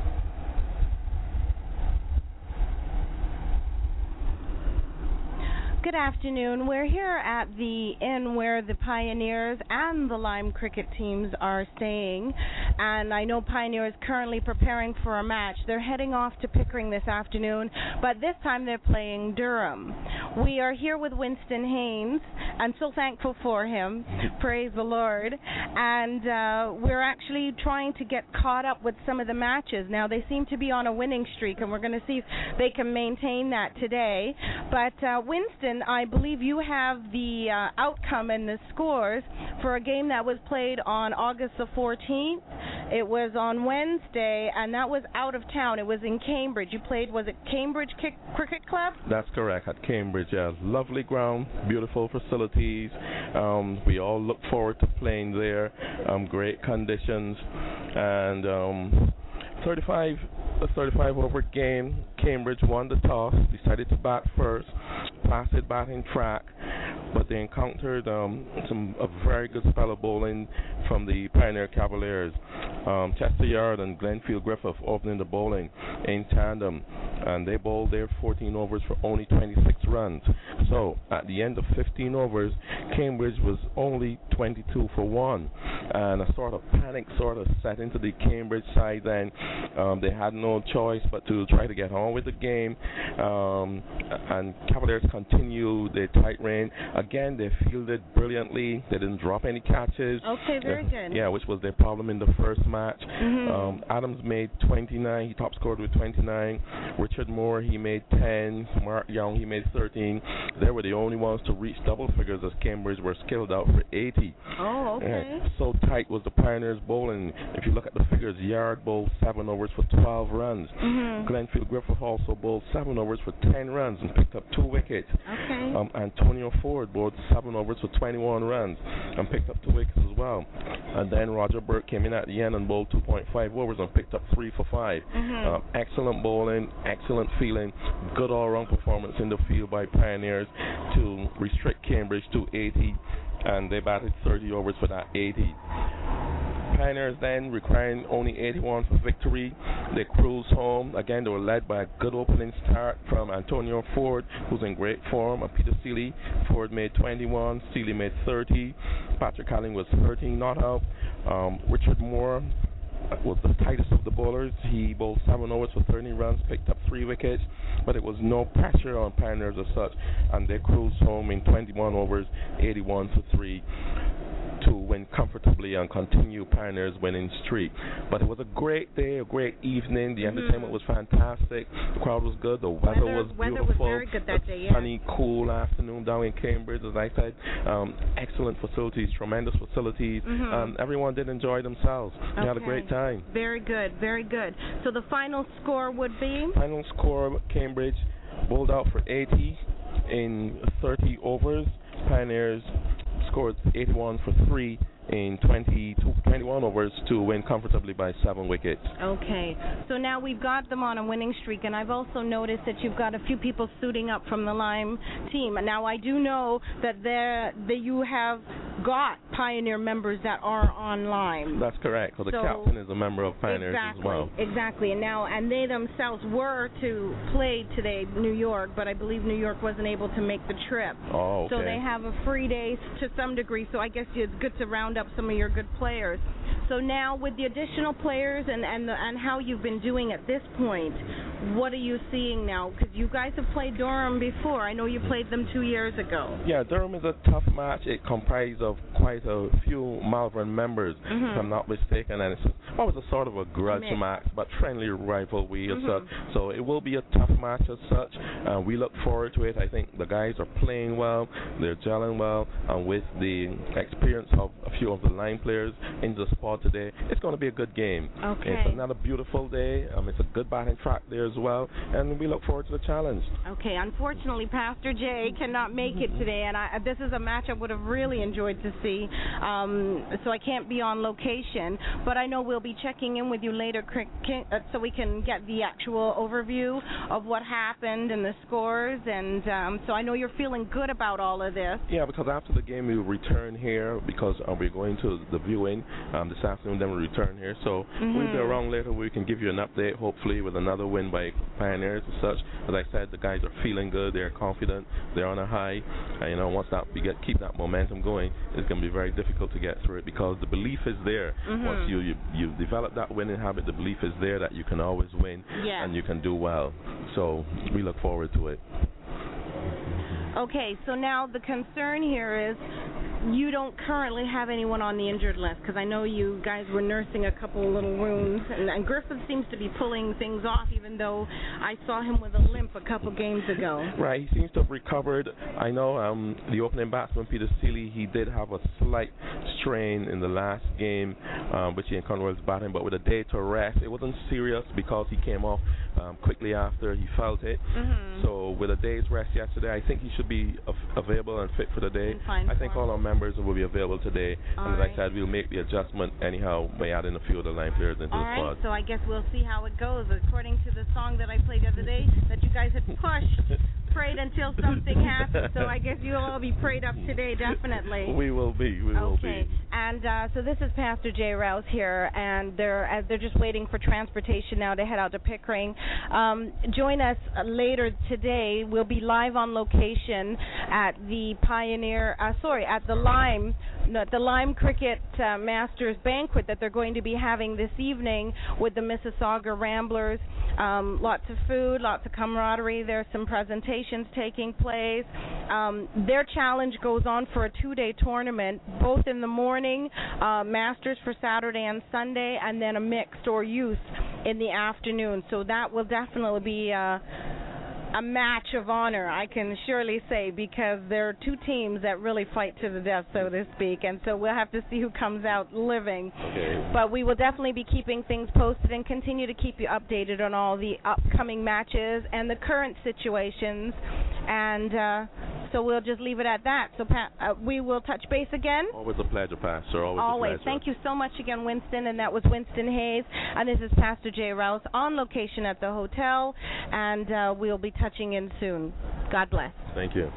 Good afternoon. We're here at the inn where the Pioneers and the Lyme cricket teams are staying, and I know Pioneer is currently preparing for a match. They're heading off to Pickering this afternoon, but this time they're playing Durham. We are here with Winston Haynes. I'm so thankful for him. Praise the Lord. And uh, we're actually trying to get caught up with some of the matches. Now, they seem to be on a winning streak, and we're going to see if they can maintain that today. But uh, Winston, I believe you have the uh, outcome and the scores for a game that was played on August the fourteenth. It was on Wednesday, and that was out of town. It was in Cambridge. You played, was it Cambridge Kick- Cricket Club? That's correct, at Cambridge. Yeah, lovely ground, beautiful facilities. Um, we all look forward to playing there. Um, great conditions, and um, thirty-five a thirty-five over game. Cambridge won the toss, decided to bat first, passed it batting track, but they encountered um, some a very good spell of bowling from the Pioneer Cavaliers. Um, Chester Yard and Glenfield Griffith opening the bowling in tandem. and they bowled their fourteen overs for only twenty-six runs. So at the end of fifteen overs, Cambridge was only twenty-two for one, and a sort of panic sort of set into the Cambridge side. Then um, they had no choice but to try to get on with the game, um, and Cavaliers continued their tight reign. Again, they fielded brilliantly. They didn't drop any catches. Okay, very uh, good. Yeah, which was their problem in the first match. Mm-hmm. Um, Adams made twenty-nine. He top scored with twenty-nine. Richard Moore, he made ten. Mark Young, he made thirteen. They were the only ones to reach double figures as Cambridge were skilled out for eighty. Oh, okay. Yeah, so tight was the Pioneers bowling. If you look at the figures, Yard bowled seven overs for twelve runs. Mm-hmm. Glenfield Griffith also bowled seven overs for ten runs and picked up two wickets. Okay. Um, Antonio Ford bowled seven overs for twenty-one runs and picked up two wickets as well. And then Roger Burke came in at the end and bowled two point five overs and picked up three for five. Mm-hmm. Um, excellent bowling, excellent feeling, good all-round performance in the field by Pioneers to restrict Cambridge to eighty, and they batted thirty overs for that eighty. Pioneers then requiring only eighty-one for victory. They cruised home. Again, they were led by a good opening start from Antonio Ford, who's in great form, and Peter Seeley. Ford made twenty-one, Seeley made thirty, Patrick Halling was thirteen not out. Um, Richard Moore was the tightest of the bowlers. He bowled seven overs for thirty runs, picked up three wickets, but it was no pressure on Pioneers as such, and they cruised home in twenty-one overs, eighty-one for three, to win comfortably and continue Pioneers' winning streak. But it was a great day, a great evening. The mm-hmm. entertainment was fantastic. The crowd was good. The weather, weather was weather beautiful. was very good that a day, yeah. Sunny, cool afternoon down in Cambridge, as I said. Um, excellent facilities, tremendous facilities. Mm-hmm. Um, everyone did enjoy themselves. Okay. They had a great time. Very good, very good. So the final score would be? Final score, Cambridge bowled out for eighty in thirty overs. Pioneers scored eighty-one for three in twenty-two, twenty-one overs to win comfortably by seven wickets. Okay, so now we've got them on a winning streak, and I've also noticed that you've got a few people suiting up from the Lime team. Now, I do know that there that you have got Pioneer members that are on Lime. That's correct. So the so captain is a member of Pioneers exactly, as well. Exactly, and now and they themselves were to play today, New York, but I believe New York wasn't able to make the trip. Oh, okay. So they have a free day to some degree. So I guess it's good to round up some of your good players. So now with the additional players and and, the, and how you've been doing at this point, what are you seeing now? Because you guys have played Durham before. I know you played them two years ago. Yeah, Durham is a tough match. It comprises of quite a few Malvern members, mm-hmm. if I'm not mistaken, and it's always a sort of a grudge Mix. match, but friendly rivalry as mm-hmm. such. So it will be a tough match as such. Uh, we look forward to it. I think the guys are playing well, they're gelling well, and with the experience of a few of the line players in the spot today, it's going to be a good game. Okay. It's another beautiful day. Um, it's a good batting track there as well, and we look forward to the challenge. Okay, unfortunately, Pastor Jay cannot make it today, and I, this is a match I would have really enjoyed to see, um, so I can't be on location, but I know we'll be checking in with you later so we can get the actual overview of what happened and the scores, and um, so I know you're feeling good about all of this. Yeah, because after the game we return here because uh, we're going to the viewing um, this afternoon, then we return here, so mm-hmm. we'll be around later. We can give you an update, hopefully with another win by Pioneers and such. As I said, the guys are feeling good, they're confident, they're on a high, and you know, once that we get keep that momentum going, it's going to be very difficult to get through it because the belief is there. Mm-hmm. Once you, you you develop that winning habit, the belief is there that you can always win yeah. and you can do well. So we look forward to it. Okay, so now the concern here is you don't currently have anyone on the injured list because I know you guys were nursing a couple of little wounds, and, and Griffith seems to be pulling things off even though I saw him with a limp a couple games ago. Right, he seems to have recovered. I know um, the opening batsman, Peter Seeley, he did have a slight strain in the last game, um, which he encountered was batting, but with a day to rest, it wasn't serious because he came off um, quickly after he felt it. Mm-hmm. So with a day's rest yesterday, I think he should be av- available and fit for the day. Fine I think form. all our members will be available today. All and as right. I said, we'll make the adjustment anyhow by adding a few of the line players into all the right, squad. so I guess we'll see how it goes. According to the song that I played the other day that you guys had pushed prayed until something happens. So I guess you'll all be prayed up today, definitely. We will be. We will okay. be. And uh, so this is Pastor Jay Rouse here, and they're uh, they're just waiting for transportation now to head out to Pickering. Um, join us uh, later today. We'll be live on location at the Pioneer. Uh, sorry, at the Lime. No, the Lime Cricket uh, Masters banquet that they're going to be having this evening with the Mississauga Ramblers. Um, lots of food, lots of camaraderie. There's some presentations taking place. Um, their challenge goes on for a two-day tournament, both in the morning, uh, Masters for Saturday and Sunday, and then a mixed or youth in the afternoon. So that will definitely be uh, a match of honor, I can surely say, because there are two teams that really fight to the death, so to speak, and so we'll have to see who comes out living. Okay. But we will definitely be keeping things posted and continue to keep you updated on all the upcoming matches and the current situations, and uh, so we'll just leave it at that. So Pat, uh, we will touch base again. Always a pleasure, Pastor. Always, Always. a pleasure. Thank you so much again, Winston, and that was Winston Hayes, and this is Pastor Jay Rouse on location at the hotel, and uh, we'll be touching in soon. God bless. Thank you.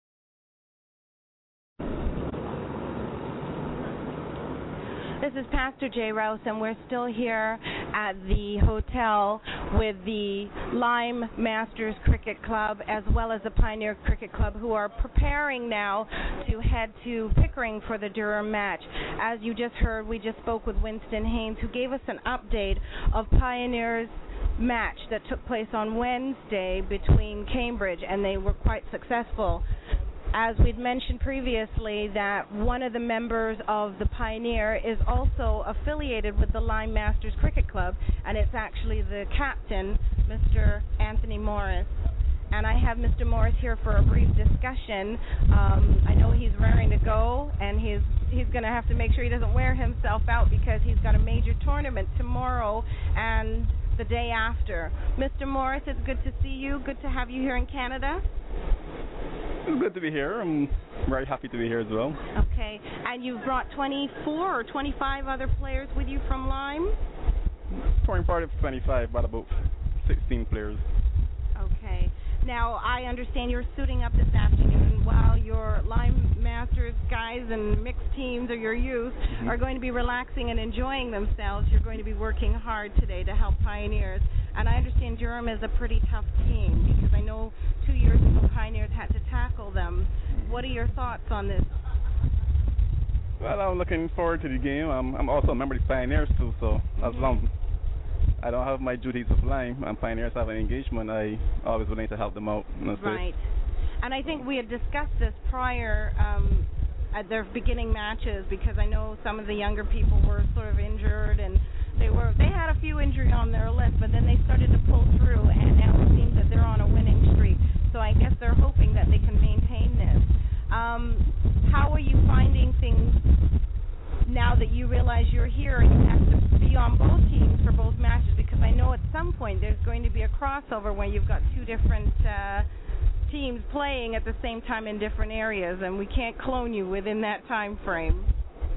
This is Pastor Jay Rouse, and we're still here at the hotel with the Lime Masters Cricket Club as well as the Pioneer Cricket Club, who are preparing now to head to Pickering for the Durham match. As you just heard, we just spoke with Winston Haynes, who gave us an update of Pioneer's match that took place on Wednesday between Cambridge, and they were quite successful. As we'd mentioned previously, that one of the members of the Pioneer is also affiliated with the Lime Masters Cricket Club, and it's actually the captain, Mister Anthony Morris. And I have Mister Morris here for a brief discussion. Um, I know he's raring to go, and he's he's going to have to make sure he doesn't wear himself out because he's got a major tournament tomorrow and the day after. Mister Morris, it's good to see you. Good to have you here in Canada. It's good to be here. I'm very happy to be here as well. Okay. And you've brought twenty-four or twenty-five other players with you from Lime? Touring party of twenty-five, but about sixteen players. Okay. Now, I understand you're suiting up this afternoon while your Lime Masters guys and mixed teams or your youth mm-hmm. are going to be relaxing and enjoying themselves. You're going to be working hard today to help Pioneers. And I understand Durham is a pretty tough team because I know two years ago Pioneers had to tackle them. What are your thoughts on this? Well, I'm looking forward to the game. I'm, I'm also a member of the Pioneers too, so mm-hmm. as long I don't have my duties of Lime and Pioneers have an engagement, I always willing to help them out. Right. And I think we had discussed this prior um, at their beginning matches because I know some of the younger people were sort of injured and they were they had a few injuries on their list, but then they started to pull through, and now it seems that they're on a winning streak. So I guess they're hoping that they can maintain this. Um, how are you finding things now that you realize you're here and you have to be on both teams for both matches? Because I know at some point there's going to be a crossover where you've got two different uh, teams playing at the same time in different areas, and we can't clone you within that time frame.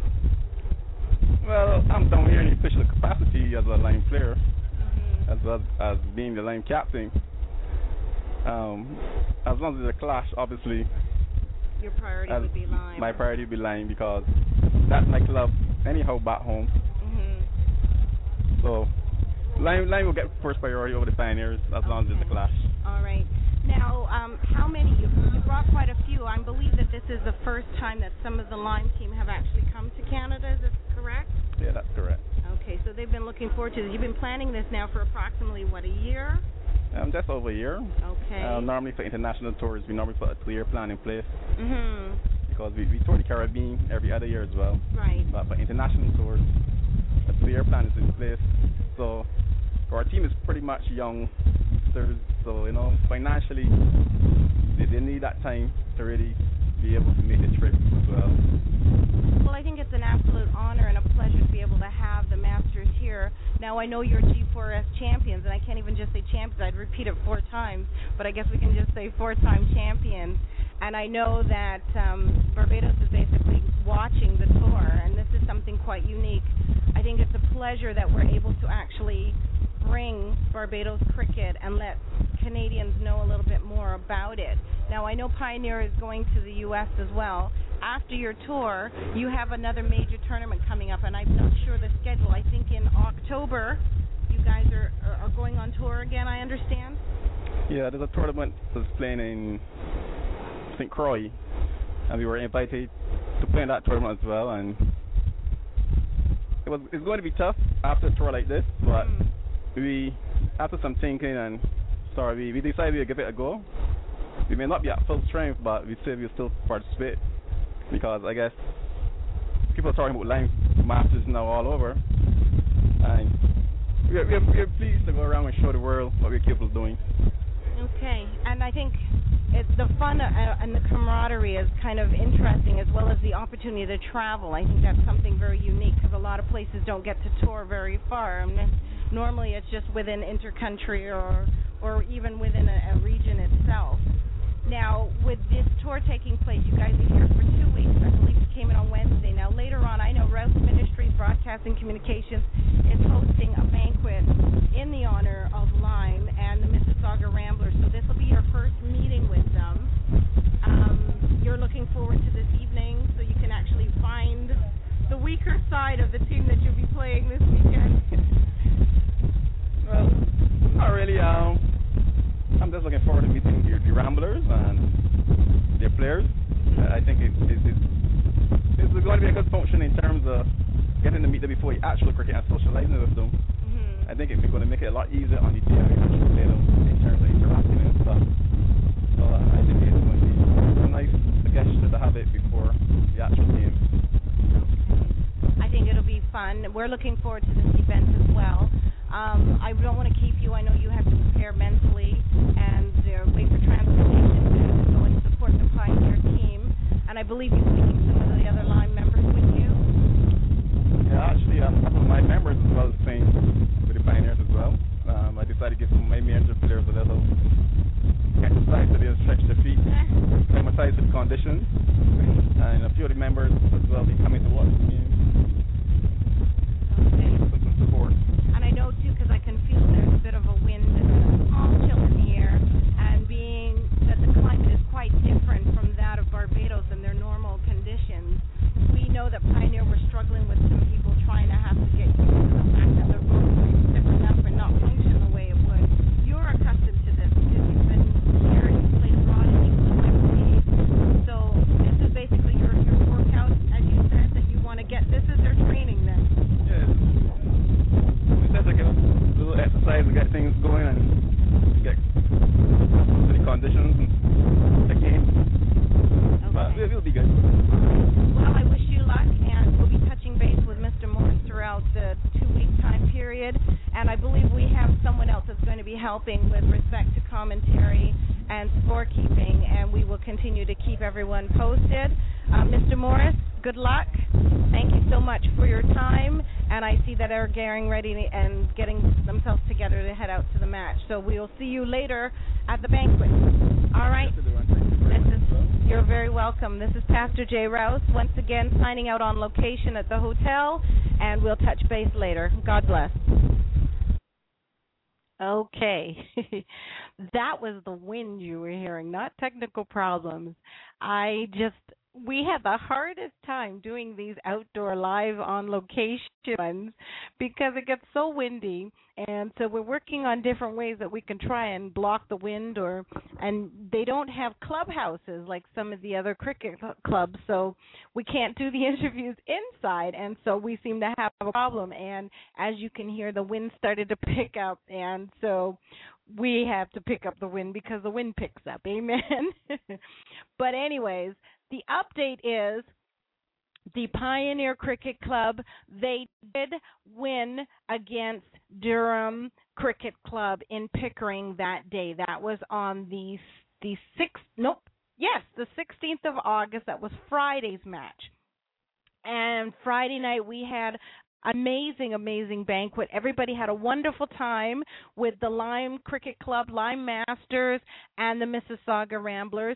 Well, I'm down here in official capacity as a Lime player, mm-hmm. as well as being the Lime captain. Um, as long as there's a clash, obviously, your priority would be Lime. My priority would be Lime because that's my club anyhow back home. Mm-hmm. So Lime, Lime will get first priority over the Pioneers as okay. long as there's a clash. All right. Now, um, how many? You, you brought quite a few. I believe that this is the first time that some of the Lime team have actually come to Canada. Is this correct? Yeah, that's correct. Okay, so they've been looking forward to this. You've been planning this now for approximately, what, a year? Um, just over a year. Okay. Uh, normally for international tours, we normally put a two-year plan in place. Mm-hmm. Because we, we tour the Caribbean every other year as well. Right. But for international tours, a two-year plan is in place. So our team is pretty much young. So, you know, financially, they, they need that time to really be able to make the trip as well. Well, I think it's an absolute honor and a pleasure to be able to have the Masters here. Now, I know you're G four S champions, and I can't even just say champions. I'd repeat it four times, but I guess we can just say four-time champions. And I know that um, Barbados is basically watching the tour, and this is something quite unique. I think it's a pleasure that we're able to actually bring Barbados cricket and let Canadians know a little bit more about it. Now, I know Pioneer is going to the U S as well. After your tour, you have another major tournament coming up, and I'm not sure the schedule. I think in October, you guys are, are, are going on tour again, I understand? Yeah, there's a tournament that's playing in Saint Croix, and we were invited to play in that tournament as well, and it was it's going to be tough after a tour like this, but mm. we, after some thinking and sorry, we, we decided to give it a go. We may not be at full strength, but we say we'll still participate, because I guess people are talking about Lime Masters now all over, and we're, we're, we're pleased to go around and show the world what we're capable of doing. Okay, and I think it's the fun uh, and the camaraderie is kind of interesting, as well as the opportunity to travel. I think that's something very unique, because a lot of places don't get to tour very far. I mean, normally it's just within intercountry or or even within a, a region itself. Now, with this tour taking place, you guys are here for two weeks. I believe you came in on Wednesday. Now, later on, I know Rouse Ministries Broadcasting Communications is hosting a banquet in the honor of Lime and the Mississauga Ramblers. So this will be your first meeting with them. Um, you're looking forward to this evening, so you can actually find the weaker side of the team that you'll be playing this weekend. Well, not really. Um, I'm just looking forward to meeting the, the Ramblers and their players. Uh, I think it, it, it, it's going to be a good function in terms of getting to meet them before the actual cricket and socializing with them. Mm-hmm. I think it's going to make it a lot easier on the day we actually play them in terms of interacting and stuff. So uh, I think it's going to be a nice gesture to have it before the actual game. I think it'll be fun. We're looking forward to this event as well. Um, I don't want to keep you. I know you have to prepare mentally and uh, wait for transportation to go and support the Pioneer team. And I believe you're taking some of the other line members with you. Yeah, actually, a couple of my members as well as playing with the Pioneers as well. Um, I decided to give some of my major players a little exercise so they stretch their feet, acclimatize to the conditions, and a few of the members as well be coming to watch the game. Okay. Some support. And I know too, because I can feel there's a bit of a wind and a small chill in the air, and being that the climate is quite different from that of Barbados and their normal conditions, we know that Pioneer were struggling with some people trying to have to get used to the fact that their boat was different up and not function the way it would. You're accustomed to this because you've been here and you've played abroad in England, I believe. So this is basically your, your workout, as you said, that you want to get. This is their training then. Yeah. We said like a little exercise to get things going and get to the conditions and the game. Okay. But it will be good. Well, I wish you luck, and we'll be touching base with Mister Morris throughout the two-week time period. And I believe we have someone else that's going to be helping with respect to commentary and scorekeeping, and we will continue to keep everyone posted. Uh, Mister Morris, good luck. Thank you so much for your time, and I see that they're getting ready and getting themselves together to head out to the match. So we'll see you later at the banquet. All right? This is, you're very welcome. This is Pastor Jay Rouse, once again signing out on location at the hotel, and we'll touch base later. God bless. Okay. That was the wind you were hearing, not technical problems. I just, we had the hardest time doing these outdoor live on location ones because it gets so windy, and so we're working on different ways that we can try and block the wind, or and they don't have clubhouses like some of the other cricket clubs, so we can't do the interviews inside, and so we seem to have a problem. And as you can hear, the wind started to pick up, and so we have to pick up the wind because the wind picks up. Amen. But anyways, the update is the Pioneer Cricket Club, they did win against Durham Cricket Club in Pickering that day. That was on the the sixth, nope, yes, the sixteenth of August. That was Friday's match. And Friday night we had amazing, amazing banquet. Everybody had a wonderful time with the Lime Cricket Club, Lime Masters, and the Mississauga Ramblers.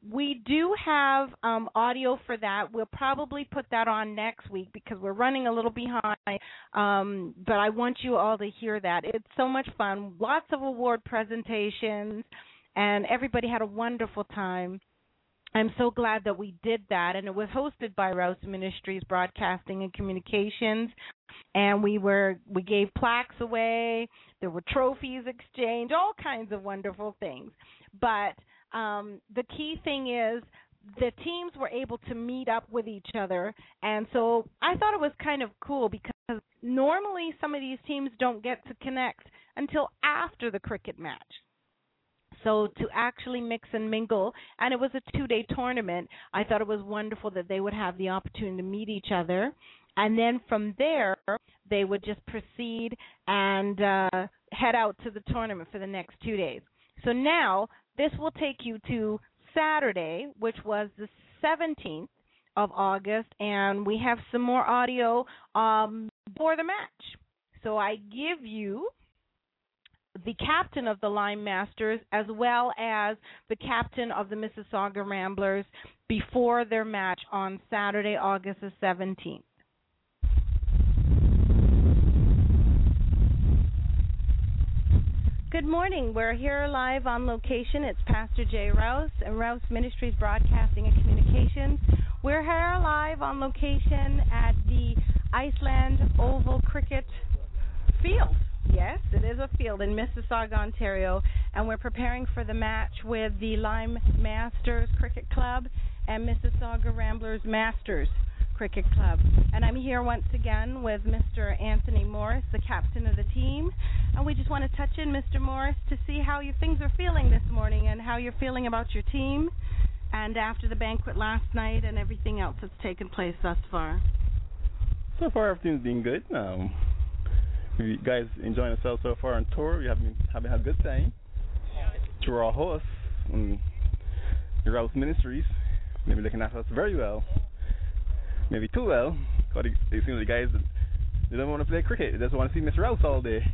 we do have um, audio for that. We'll probably put that on next week because we're running a little behind. Um, but I want you all to hear that. It's so much fun. Lots of award presentations, and everybody had a wonderful time. I'm so glad that we did that, and it was hosted by Rouse Ministries Broadcasting and Communications, and we were we gave plaques away. There were trophies exchanged, all kinds of wonderful things. But um, the key thing is the teams were able to meet up with each other, and so I thought it was kind of cool because normally some of these teams don't get to connect until after the cricket match. So to actually mix and mingle, and it was a two-day tournament, I thought it was wonderful that they would have the opportunity to meet each other. And then from there, they would just proceed and uh, head out to the tournament for the next two days. So now this will take you to Saturday, which was the seventeenth of August, and we have some more audio um, for the match. So I give you the captain of the Lyme Masters as well as the captain of the Mississauga Ramblers before their match on Saturday, August the seventeenth. Good morning. We're here live on location. It's Pastor Jay Rouse and Rouse Ministries Broadcasting and Communications. We're here live on location at the Iceland Oval Cricket Field. Yes, it is a field in Mississauga, Ontario, and we're preparing for the match with the Lyme Masters Cricket Club and Mississauga Ramblers Masters Cricket Club. And I'm here once again with Mister Anthony Morris, the captain of the team, and we just want to touch in, Mister Morris, to see how your things are feeling this morning and how you're feeling about your team and after the banquet last night and everything else that's taken place thus far. So far, everything's been good. Um, you guys enjoying yourselves so far on tour. We have been having a good time. Through our hosts, um, the Rouse Ministries, maybe looking at us very well. Maybe too well, because it seems the guys, they don't want to play cricket. They just want to see Miss Rouse all day.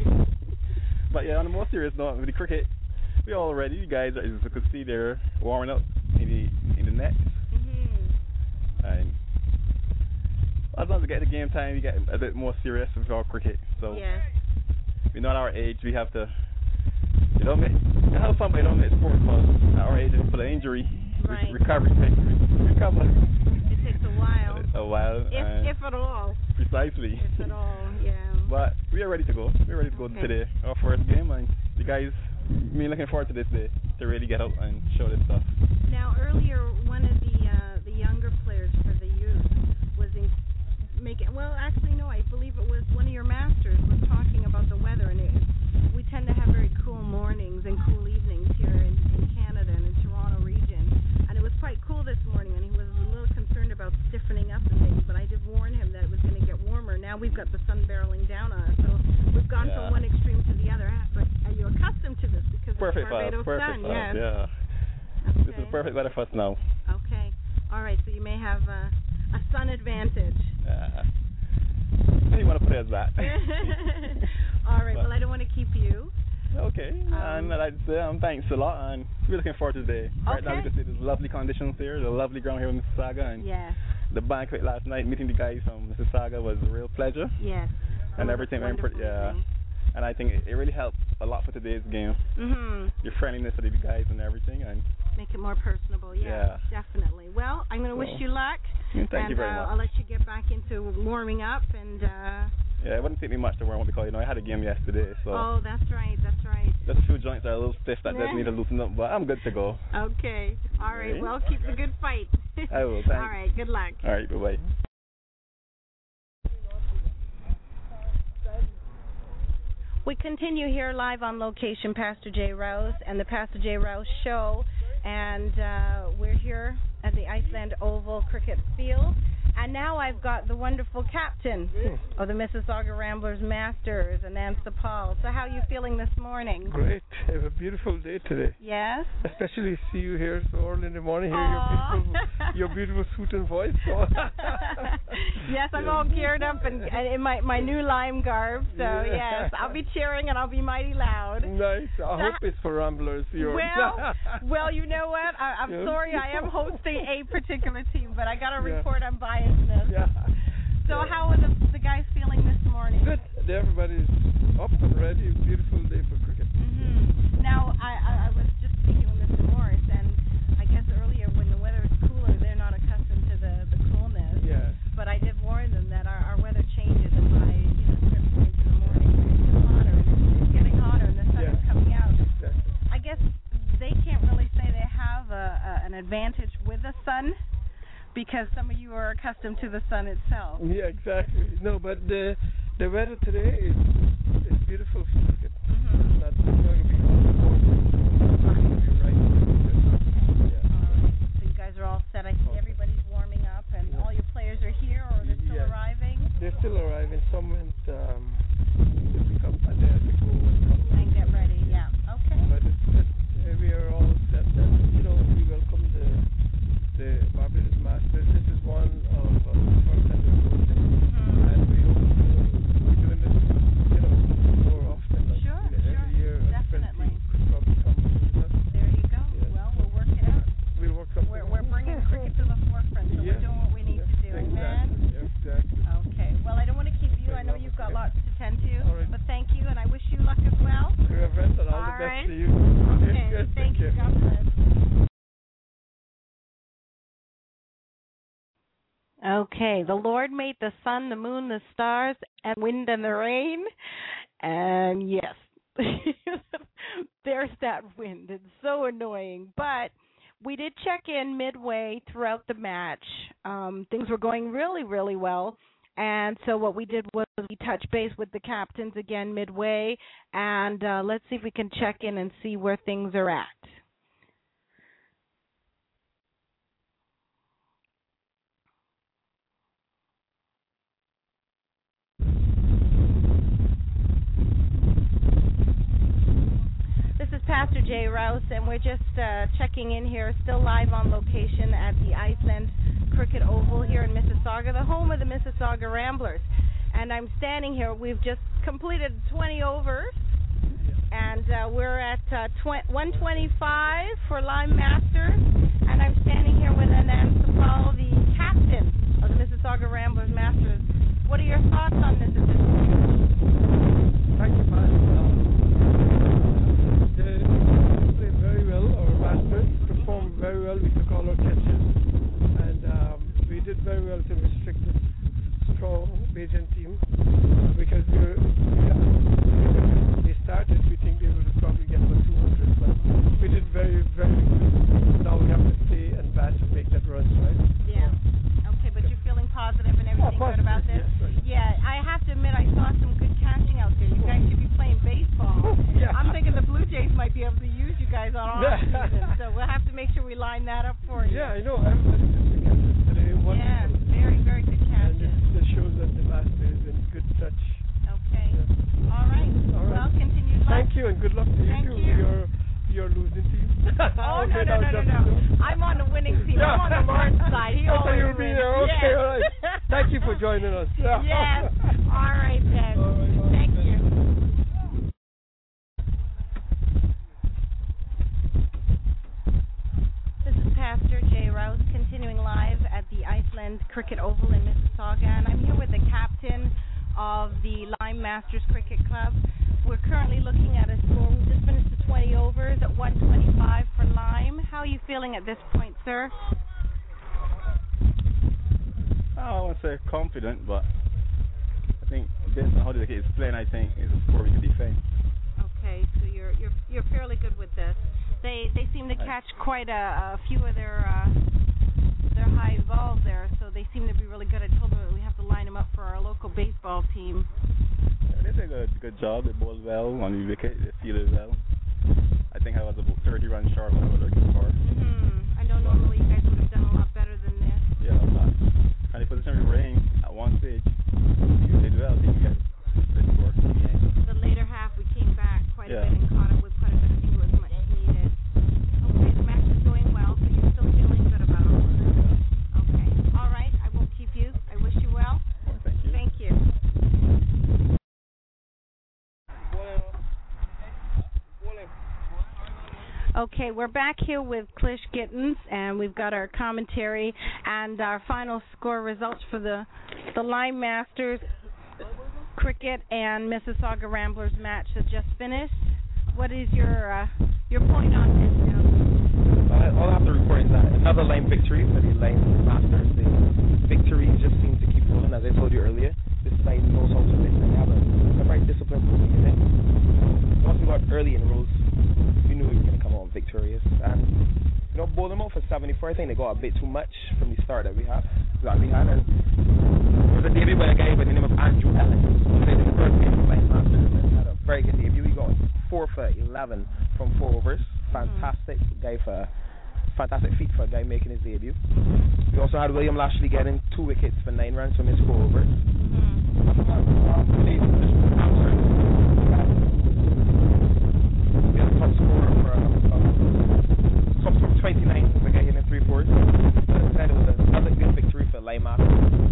But yeah, on a more serious note, with the cricket, we're all ready. You guys, as you could see, they're warming up in the in the net. Mm-hmm. And as long as we get the game time, we get a bit more serious with our cricket. So yeah. We know at our age, we have to, you know, make, it helps some, but you don't make sport because at our age, it's full of injury. Right. Re- recovery takes recover. It takes a while. A while. If, if at all. Precisely. If at all, yeah. But we are ready to go. We're ready to go okay. today, our first game, and the guys, me looking forward to this day to really get out and show this stuff. Now, earlier, one of the uh, the younger players for the youth was in making. Well, actually, no, I believe it was one of your masters was talking about the weather, and it, we tend to have very cool mornings and cool evenings here in, in Canada and in Toronto region, and it was quite cool this morning, and he was a little concerned about stiffening up and things, but I did warn him that it was going to get warmer. Now we've got the sun barreling down on us, so we've gone yeah. from one extreme to the other. But are you accustomed to this because perfect it's Barbados perfect sun? Perfect Yes. Yeah. Okay. This is perfect weather for us now. Okay. All right. So you may have a, a sun advantage. Yeah. I didn't want to put it as that. All right. But, well, I don't want to keep you. Okay. Um, and I'd like to say um, thanks a lot, and we're looking forward to today. Right okay. now, we can see there's lovely conditions here, the lovely ground here in Mississauga, and yes. the banquet last night, meeting the guys from Mississauga was a real pleasure. Yes. And everything went pretty, yeah. Thing. And I think it, it really helped a lot for today's game. Mm-hmm. Your friendliness with the guys and everything, and make it more personable. Yeah, yeah. Definitely. Well, I'm going to wish well, you luck. Thank and, you very uh, much. I'll let you get back into warming up and. Uh, yeah, it wouldn't take me much to warm up because you know I had a game yesterday, so. Oh, that's right. That's right. There's a few joints that are a little stiff that just need to loosen up, but I'm good to go. Okay. All right. Well, keep the good fight. I will. Thanks. All right. Good luck. All right. Bye bye. We continue here live on location, Pastor Jay Rouse and the Pastor Jay Rouse Show, and uh, we're here at the Iceland Oval Cricket Field. And now I've got the wonderful captain of the Mississauga Ramblers Masters, Anantha Paul. So how are you feeling this morning? Great. Have a beautiful day today. Yes? Especially see you here so early in the morning, hear Aww. your beautiful, your beautiful suit and voice. So. Yes, I'm all geared up and, and in my, my new lime garb. So, Yeah. yes, I'll be cheering and I'll be mighty loud. Nice. I So hope it's for Ramblers. Yours. Well, well, you know what? I, I'm Yeah. sorry I am hosting a particular team, but I got to Yeah. report on biasness. Yeah. So how are the, the guys feeling this morning? Good. Everybody's up and ready. Beautiful day for cricket. Mm-hmm. Now, I, I, I was just speaking with Mister Morris, and I guess earlier when the weather is cooler, they're not accustomed to the, the coolness. Yeah. But I did warn them that our, our weather changes, and by you know, certain points in the morning, it's hotter, and it's getting hotter, and the sun Yeah. is coming out. Exactly. I guess they can't really say they have a, a, an advantage with the sun, because some of you are accustomed to the sun itself. Yeah, exactly. No, but the the weather today is is beautiful for cricket. Mm-hmm. It's not going to be cold. It's going to be right. Yeah. Um, so you guys are all set. I see everybody's warming up, and all your players are here, or they're still Yeah. arriving. They're still arriving. Some went um, to pick up and they have to go and come. And get ready. Yeah. Okay. But it's, it's, uh, we are all set. And, you know, we welcome the the Barbados Masters. This is one of uh, the first time we're doing this. Mm-hmm. And we hope to be doing this, you know, more often. Like Sure, every sure, year, a different definitely. team could probably come to us. There you go. Yeah. Well, we'll work it out. We'll work something We're, we're bringing cricket to the forefront, so Yeah. we're doing what we need Yeah, to do. Amen. Exactly. Yeah, exactly. Okay. Well, I don't want to keep you. I know Very you've got well. lots to tend to, All right. but thank you, and I wish you luck as well. Reverend, and all, All the right. best to you. Okay. Good. Thank you. Take care. God bless. Okay, the Lord made the sun, the moon, the stars, and wind and the rain. And yes, there's that wind. It's so annoying. But we did check in midway throughout the match. Um, things were going really, really well. And so what we did was we touched base with the captains again midway. And uh, let's see if we can check in and see where things are at. This is Pastor Jay Rouse, and we're just uh, checking in here, still live on location at the Iceland Cricket Oval here in Mississauga, the home of the Mississauga Ramblers. And I'm standing here. We've just completed twenty overs, and uh, we're at uh, one twenty-five for Lime Masters. And I'm standing here with Anantha Paul, the captain of the Mississauga Ramblers Masters. What are your thoughts on this at this point? Thank you, Pat. Um, they played very well. Our masters performed very well. We took all our catches, and um, we did very well to restrict this strong Bajan team because we were, yeah, when they started, we think they would probably get about two hundred, but we did very, very good. Now we have to stay and bat and make that run, right? Yeah. Okay, but you're feeling positive and everything Oh, good about this? yes, right. Yeah, I have to admit I saw some good catching out there. You guys should be playing baseball. Yeah. I'm thinking the Blue Jays might be able to use you guys on off season, so we'll have to make sure we line that up for you. Yeah, I know. Everybody did the catches today. Wonderful. Yeah, very, very good And catches. it, it shows that the master is in good touch. Okay. Yeah. All right. All right. Well, continued luck. Thank you and good luck to you Thank too. you. You're you're losing team. Oh, Okay, no, no, now no, no, just- no. I'm on the winning team. I'm on the Lord's side. He I thought always you were being wins. there. Okay, Yes. all right. Thank you for joining us. Yes. All right, then. All right, all right. Thank you. This is Pastor Jay Rouse, continuing live at the Iceland Cricket Oval in Mississauga, and I'm here with the captain of the Lime Masters Cricket Club. We're currently looking at a score. We just finished the twenty overs at one twenty-five for Lime. How are you feeling at this point, sir? I won't say confident, but I think based on how the kid is playing, I think it's a score we can defend. Okay, so you're you're you're fairly good with this. They they seem to catch quite a, a few of their uh, their high balls there, so they seem to be really good. I told them that we have to line them up for our local baseball team. Yeah, they did a good, good job. They bowled well on the wicket. They fielded well. I think I was about thirty runs short of what I was looking for. Mm-hmm. I know normally you guys would have done a lot Okay, we're back here with Klish Gittens, and we've got our commentary and our final score results for the the Line Masters Cricket and Mississauga Ramblers match has just finished. What is your uh, your point on this now? Uh, all I have to report is that another Line victory for the Line Masters. The victories just seem to keep rolling, as I told you earlier. This side knows how to win, and they have a, a very disciplined group in it. Once we got early in rows, we knew we were going to come out victorious. And, you know, bowling them out for seventy-four, I think they got a bit too much from the start that we had. That we had. And there was a debut by a guy by the name of Andrew Ellis, who played in the first game of Line Masters and had a very good debut. He got four for eleven from four overs. Fantastic guy for fantastic feat for a guy making his debut. We also had William Lashley getting two wickets for nine runs from his four overs. We had a top scorer for a, a top score twenty-nine, the guy hitting three fours. That was another good victory for Line Masters.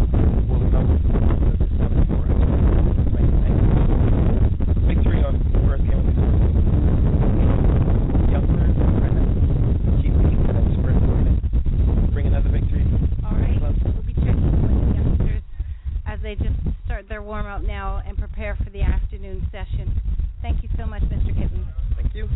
Victory on the first game of the season. Youngsters trying to keep the keep that sprint going. Bring another victory. All right, we'll be checking with the youngsters as they just start their warm up now and prepare for the afternoon session. Thank you so much, Mister Gittens. Thank you.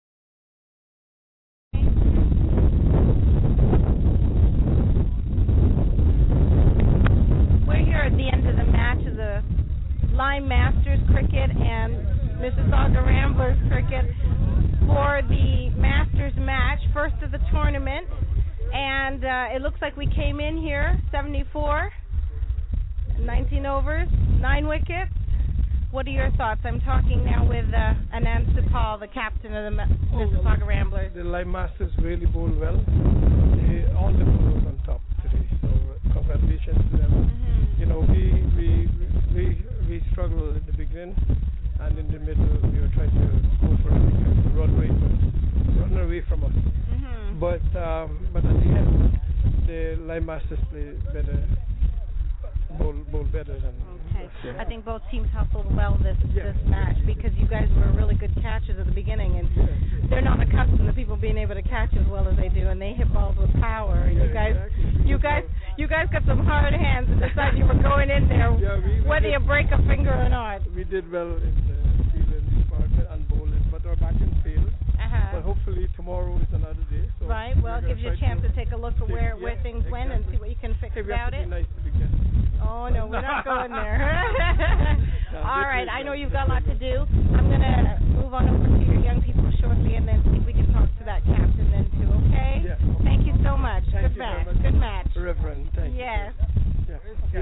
We're here at the end of the match of the Line Masters Cricket and Mississauga Ramblers Cricket for the Masters match, first of the tournament. And uh, it looks like we came in here, seventy-four, nineteen overs, nine wickets. What are your thoughts? I'm talking now with uh, Anand Sipal, the captain of the Ma- Oh, Mississauga Ramblers. The Line Masters really bowled well. They, all the bowlers on top today, so uh, congratulations to them. Mm-hmm. You know, we we we we struggled in the beginning, and in the middle we were trying to go for a wicket, run away, run away from us. Mm-hmm. But um, but at the end, the Line Masters played better, bowl bowl better than. Okay. us, yeah. I think both teams hustled well this Yeah. this match because you guys were really good catchers at the beginning, and Yeah. they're not accustomed to people being able to catch as well as they do, and they hit balls with power. And Yeah, you guys, exactly. you guys, you guys got some hard hands and decided you were going in there, Yeah, we- we whether did. you break a finger or not. We did well in the fielding department and bowling, but our batting failed. Uh-huh. But hopefully tomorrow is another day. So Right. Well, we're it gives you a gonna chance try to take a look at take- where where yeah, things went and see exactly. what you can fix Hey, we have about to it. be nice to begin. Oh no, we're not going there. No, All they right, played I know well. you've They got a lot to played do. I'm gonna move on over to your young people shortly, and then see if we can talk to that captain then too. Okay? Yeah. Thank you so much. Thank Good you very match. much. Good match. Reverend, thank Yes. you. Yeah. Yeah.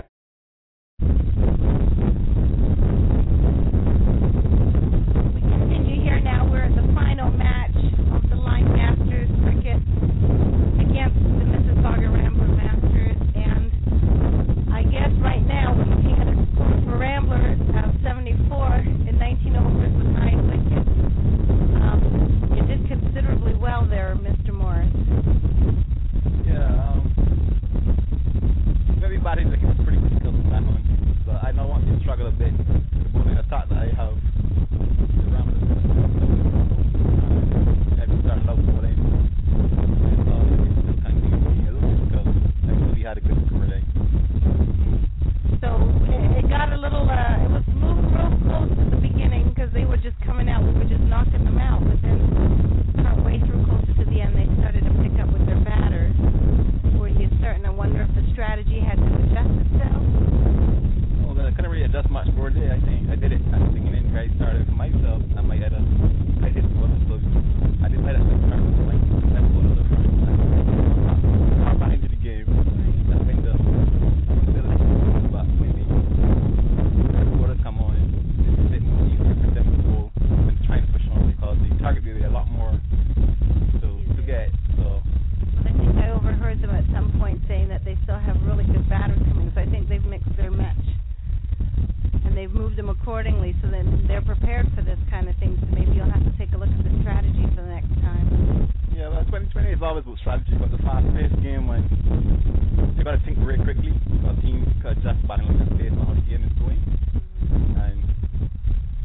We continue here now. We're at the final match of the Line Masters Cricket against the Mississauga Rambler Masters, and I guess right now we're looking at a score for Ramblers of seventy-four in nineteen overs with nine wickets. Um, you did considerably well there, Mister Morris. Yeah, um, maybe batting is a pretty difficult to bat on, but I know once you struggle a bit, the bowling attack that I have, the Ramblers, I started out bowling, and uh, it still kind of gave me a little difficult. I really had a good score there. So it, it got a little, uh, it was moved real close at the beginning because they were just coming out. We were just knocking them out. But then partway through, closer to the end, they started to pick up with their batters. Were you starting to wonder if the strategy had to adjust itself? Well, I couldn't really adjust much more there. I think I did it at the beginning. I started for myself, and my head, I did well, so I decided to start with my left foot on the front. Far behind in the game. That's when the ability to back maybe the quarters come on. It's a bit more easier for them to go and try and push on because the target will be a lot more to to get. So. I think I overheard them at some point saying that they still have really good batters coming, so I think they've mixed their match. And they've moved them accordingly, so then they're prepared for this kind of thing, so maybe you'll have to take a look at the strategy for the next time. Yeah, well, twenty twenty is always about strategy, but the fast-paced game, when you got to think very quickly, because teams could adjust batting like that based on how the game is going. And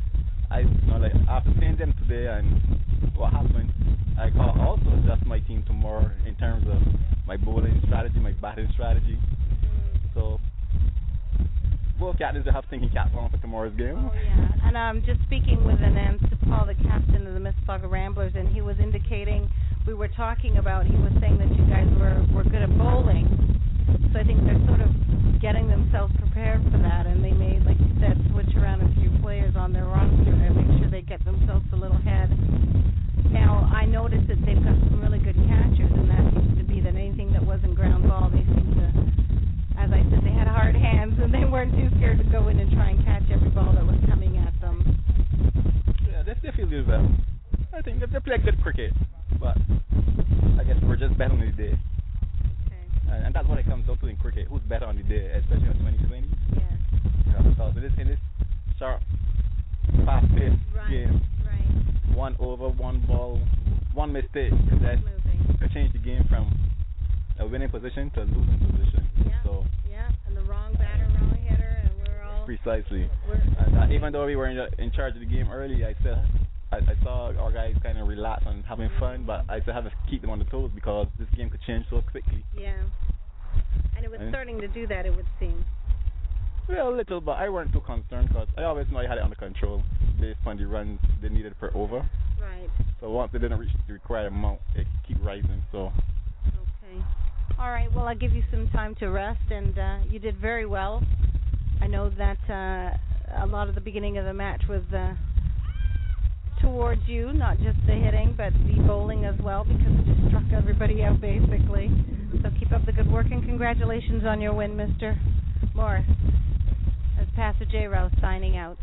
I you know, like after seeing them today and what happened, I can also adjust my team to more in terms of my bowling strategy, my batting strategy. So both captains will have thinking caps on for tomorrow's game. Oh yeah, and um, just speaking with Anand Supal, the captain of the Mississauga Ramblers, and he was indicating we were talking about. He was saying that you guys were were good at bowling, so I think they're sort of getting themselves prepared for that, and they may, like you said, switch around a few players on their roster and make sure they get themselves a little head. Now I noticed that they've got some really good catchers, and that seems to be that anything that wasn't ground ball, they seem to. As I said, they had hard hands, and they weren't too scared to go in and try and catch every ball that was coming at them. Yeah, they, they feel good well. I think they, they play good cricket, but I guess we're just better on the day. Okay. And, and that's what it comes down to in cricket, who's better on the day, especially in twenty twenty. Yes. Yeah, because in this, in this sharp, fast-paced Right. game, Right. one over, one ball, one mistake could, that, Moving. could change the game from a winning position to a losing position. Yeah. So Yeah, and the wrong batter, wrong hitter, and we're all. precisely. We're, And uh, even though we were in, in charge of the game early, I still I, I saw our guys kind of relax and having fun, but I still have to keep them on the toes because this game could change so quickly. Yeah. And it was And- starting to do that, it would seem. Well, a little, but I weren't too concerned because I always know I had it under control based on the runs they needed per over. Right. So once they didn't reach the required amount, it keep rising. So Okay. All right. Well, I'll give you some time to rest, and uh, you did very well. I know that uh, a lot of the beginning of the match was uh, towards you, not just the hitting, but the bowling as well, because it just struck everybody out basically. So keep up the good work, and congratulations on your win, Mister Morris. That's Pastor J. Rouse signing out.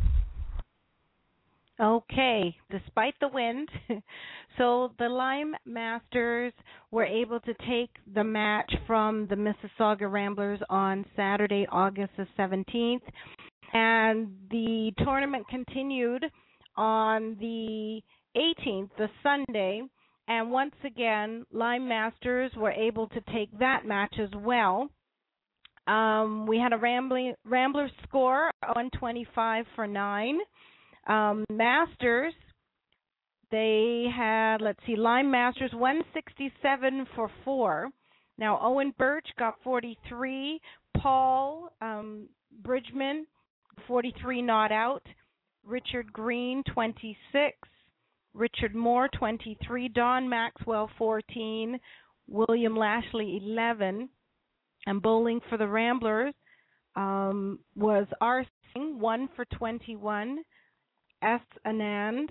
Okay, despite the wind, so the Lyme Masters were able to take the match from the Mississauga Ramblers on Saturday, August the seventeenth, and the tournament continued on the eighteenth, the Sunday, and once again, Lyme Masters were able to take that match as well. Um, we had a Rambling, Rambler score, one twenty-five for nine. Um, Masters, they had, let's see, Lyme Masters, one sixty-seven for four. Now, Owen Birch got forty-three. Paul um, Bridgman, forty-three not out. Richard Green, twenty-six. Richard Moore, twenty-three. Don Maxwell, fourteen. William Lashley, eleven. And bowling for the Ramblers um, was R. Singh, one for twenty-one. S. Anand,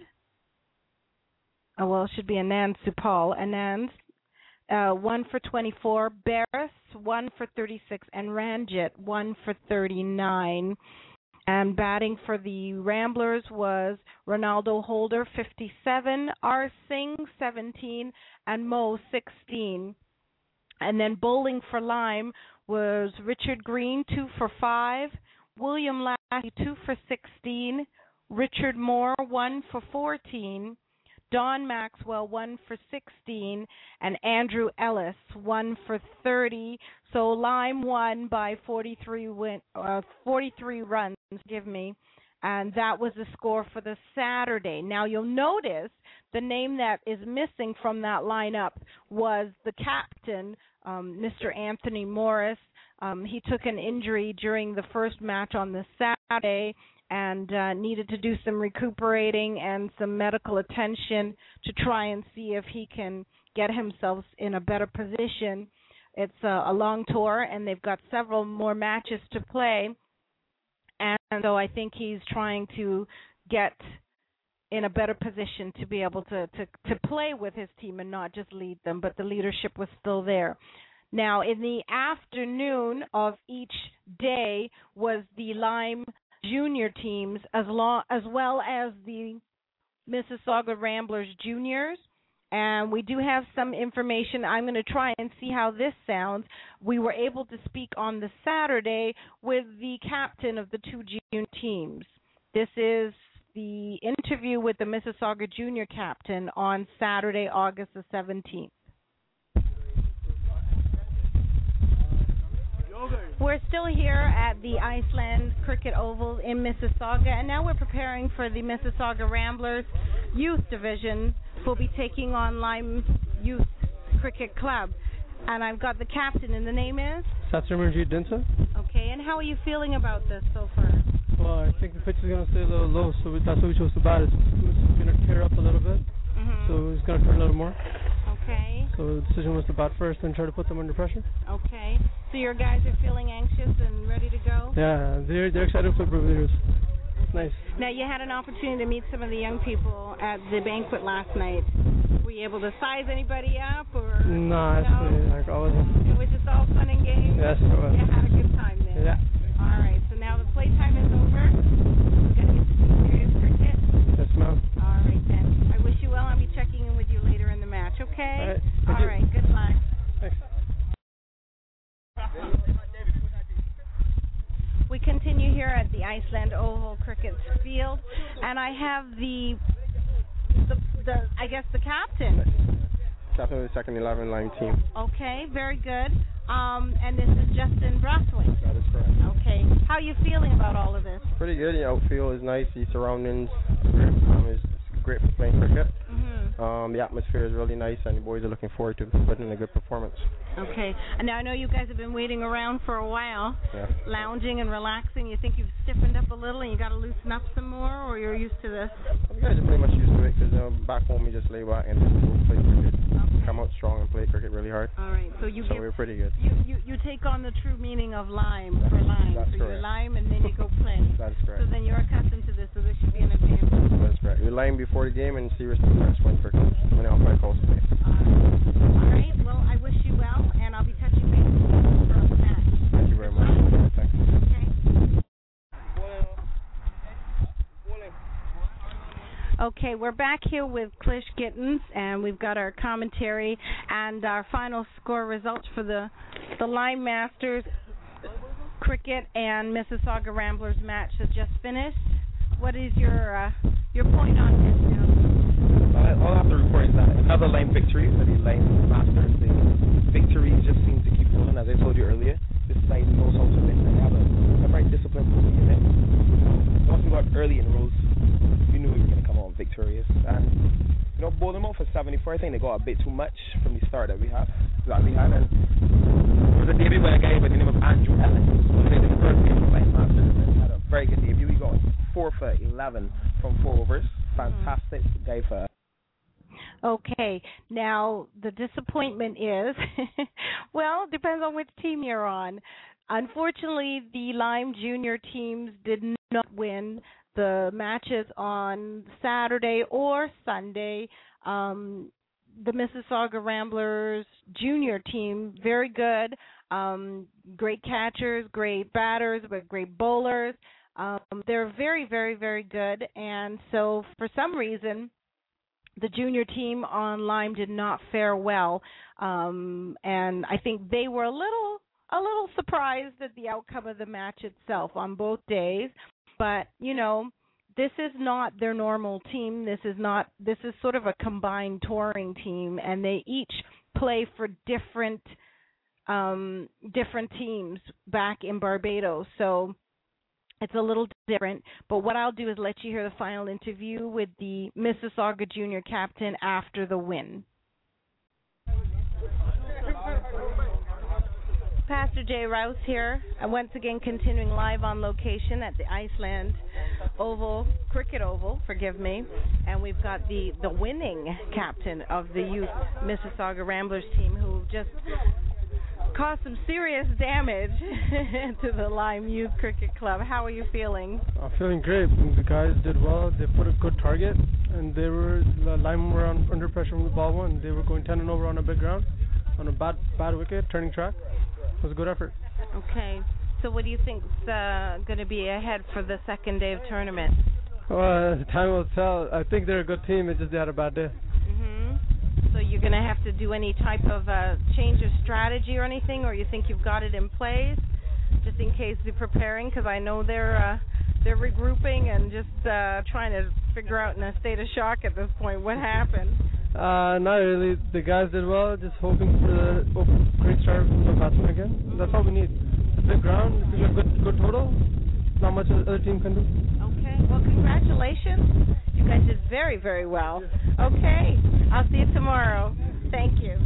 oh, well, it should be Anand Supal. Anand, uh, one for twenty-four. Barris, one for thirty-six. And Ranjit, one for thirty-nine. And batting for the Ramblers was Ronaldo Holder, fifty-seven. R. Singh, seventeen. And Mo, sixteen. And then bowling for Lyme was Richard Green, two for five. William Lashley, two for sixteen. Richard Moore, one for fourteen. Don Maxwell, one for sixteen. And Andrew Ellis, one for thirty. So Lyme won by forty-three, win, uh, forty-three runs, give me. And that was the score for the Saturday. Now you'll notice the name that is missing from that lineup was the captain, um, Mister Anthony Morris. Um, he took an injury during the first match on the Saturday and uh, needed to do some recuperating and some medical attention to try and see if he can get himself in a better position. It's a, a long tour, and they've got several more matches to play. And so I think he's trying to get in a better position to be able to, to, to play with his team and not just lead them, but the leadership was still there. Now, in the afternoon of each day was the Lyme junior teams as, long, as well as the Mississauga Ramblers juniors. And we do have some information. I'm going to try and see how this sounds. We were able to speak on the Saturday with the captain of the two junior teams. This is the interview with the Mississauga junior captain on Saturday, August the seventeenth. We're still here at the Iceland Cricket Oval in Mississauga, and now we're preparing for the Mississauga Ramblers Youth Division, who will be taking on Lyme Youth Cricket Club. And I've got the captain, and the name is? Satyamanjit Dinsa. Okay, and how are you feeling about this so far? Well, I think the pitch is going to stay a little low, so that's what we chose to bat. It's, it's going to tear up a little bit, mm-hmm. so it's going to turn a little more. Okay. So the decision was to bat first and try to put them under pressure. Okay. So your guys are feeling anxious and ready to go? Yeah, they're, they're excited for Barbados. Nice. Now, you had an opportunity to meet some of the young people at the banquet last night. Were you able to size anybody up, or? No, no? Actually, like, I wasn't. It was just all fun and games? Yes, it was. You had a good time then? Yeah. All right, so now the playtime is over. We're going to get to some serious cricket. Yes, ma'am. All right, then. I wish you well. I'll be checking in with you later in the match, okay? All right. All right, good luck. Thanks. We continue here at the Iceland Oval Cricket Field, and I have the, the, the I guess, the captain. Captain of the second eleven Lyme team. Okay, very good. Um, and this is Justin Brathwaite. That is correct. Okay. How are you feeling about all of this? Pretty good. The outfield is nice. The surroundings um, is great for playing cricket. Mm-hmm. Um, the atmosphere is really nice, and the boys are looking forward to putting in a good performance. Okay. And now I know you guys have been waiting around for a while, yeah. lounging and relaxing. You think you've stiffened up a little and you got to loosen up some more, or you're used to this? You guys are pretty much used to it because um, back home we just lay back and just play cricket. Okay. Come out strong and play cricket really hard. All right. So you so give, we're pretty good. You, you you take on the true meaning of lime for lime. That's so correct. you lime and then you go play. That is correct. So then you're accustomed to this, so this should be an advantage. That's correct. We lime before the game and serious practice when for when out by calls play. All right. Well, I wish you well, and I'll be touching base with you for the match. Thank you very much. Thanks. Okay. Okay, we're back here with Clish Gittins, and we've got our commentary and our final score results for the the Lyme Masters Cricket and Mississauga Ramblers match that just finished. What is your uh, your point on this now? Uh, all I have to report is that another Lyme victory for the Lyme Masters. The victories just seem to keep rolling, as I told you earlier. This side knows how to win, and they have a, a very disciplined team in it. Once we got early in rows, we knew we were going to come out victorious. And you know, bowled them out for seventy-four. I think they got a bit too much from the start that we had. That we had, and it was a debut by a guy by the name of Andrew Ellis. Who played in the first game of Lyme Masters and had a very good debut. He got four for eleven from four overs. Fantastic mm. guy for. Okay, now the disappointment is, well, depends on which team you're on. Unfortunately, the Lyme Junior teams did not win the matches on Saturday or Sunday. Um, the Mississauga Ramblers Junior team, very good, um, great catchers, great batters, but great bowlers. Um, they're very, very, very good, and so for some reason, the junior team on Lyme did not fare well, um, and I think they were a little a little surprised at the outcome of the match itself on both days. But you know, this is not their normal team. This is not. This is sort of a combined touring team, and they each play for different um, different teams back in Barbados. So it's a little different, but what I'll do is let you hear the final interview with the Mississauga Junior captain after the win. Pastor Jay Rouse here, and once again continuing live on location at the Iceland Oval, Cricket Oval, forgive me, and we've got the, the winning captain of the youth Mississauga Ramblers team who just caused some serious damage to the Lyme Youth Cricket Club. How are you feeling? I'm feeling great. The guys did well. They put a good target, and they were the Lyme were on, under pressure from the ball one. They were going ten and over on a big ground, on a bad bad wicket, turning track. It was a good effort. Okay. So what do you think's uh, going to be ahead for the second day of tournament? Well, time will tell. I think they're a good team. It's just they had a bad day. So you're going to have to do any type of uh, change of strategy or anything, or you think you've got it in place, just in case they're preparing? Because I know they're uh, they're regrouping and just uh, trying to figure out in a state of shock at this point what happened. Uh, not really. The guys did well. Just hoping for the oh, great start from the batsman again. That's all we need. the ground. This is a good, good total. Not much the other team can do. Okay. Well, congratulations. You guys did very, very well. Okay. I'll see you tomorrow. Thank you.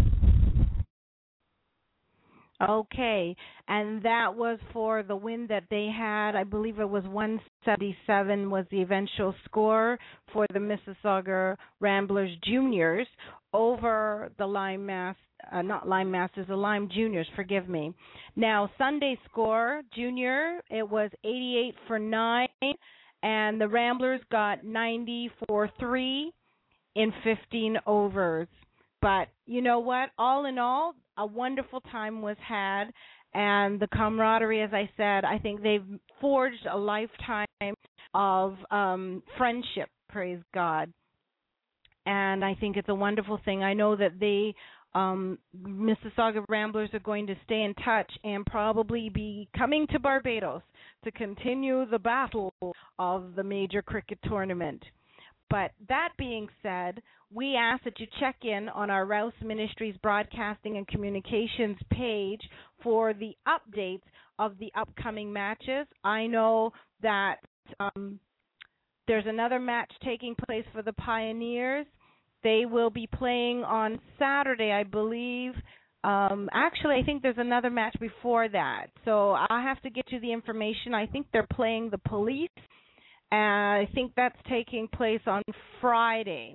Okay, and that was for the win that they had. I believe it was one seventy-seven was the eventual score for the Mississauga Ramblers Juniors over the Lime Mas, uh, not Lime Masters, the Lime Juniors, forgive me. Now, Sunday score, Junior, it was eighty-eight for nine, and the Ramblers got ninety for three in fifteen overs. But you know what? All in all, a wonderful time was had, and the camaraderie, as I said, I think they've forged a lifetime of um, friendship, praise God. And I think it's a wonderful thing. I know that they, um, Mississauga Ramblers, are going to stay in touch and probably be coming to Barbados to continue the battle of the major cricket tournament. But that being said, we ask that you check in on our Rouse Ministries Broadcasting and Communications page for the updates of the upcoming matches. I know that um, there's another match taking place for the Pioneers. They will be playing on Saturday, I believe. Um, actually, I think there's another match before that. So I'll have to get you the information. I think they're playing the Police. And I think that's taking place on Friday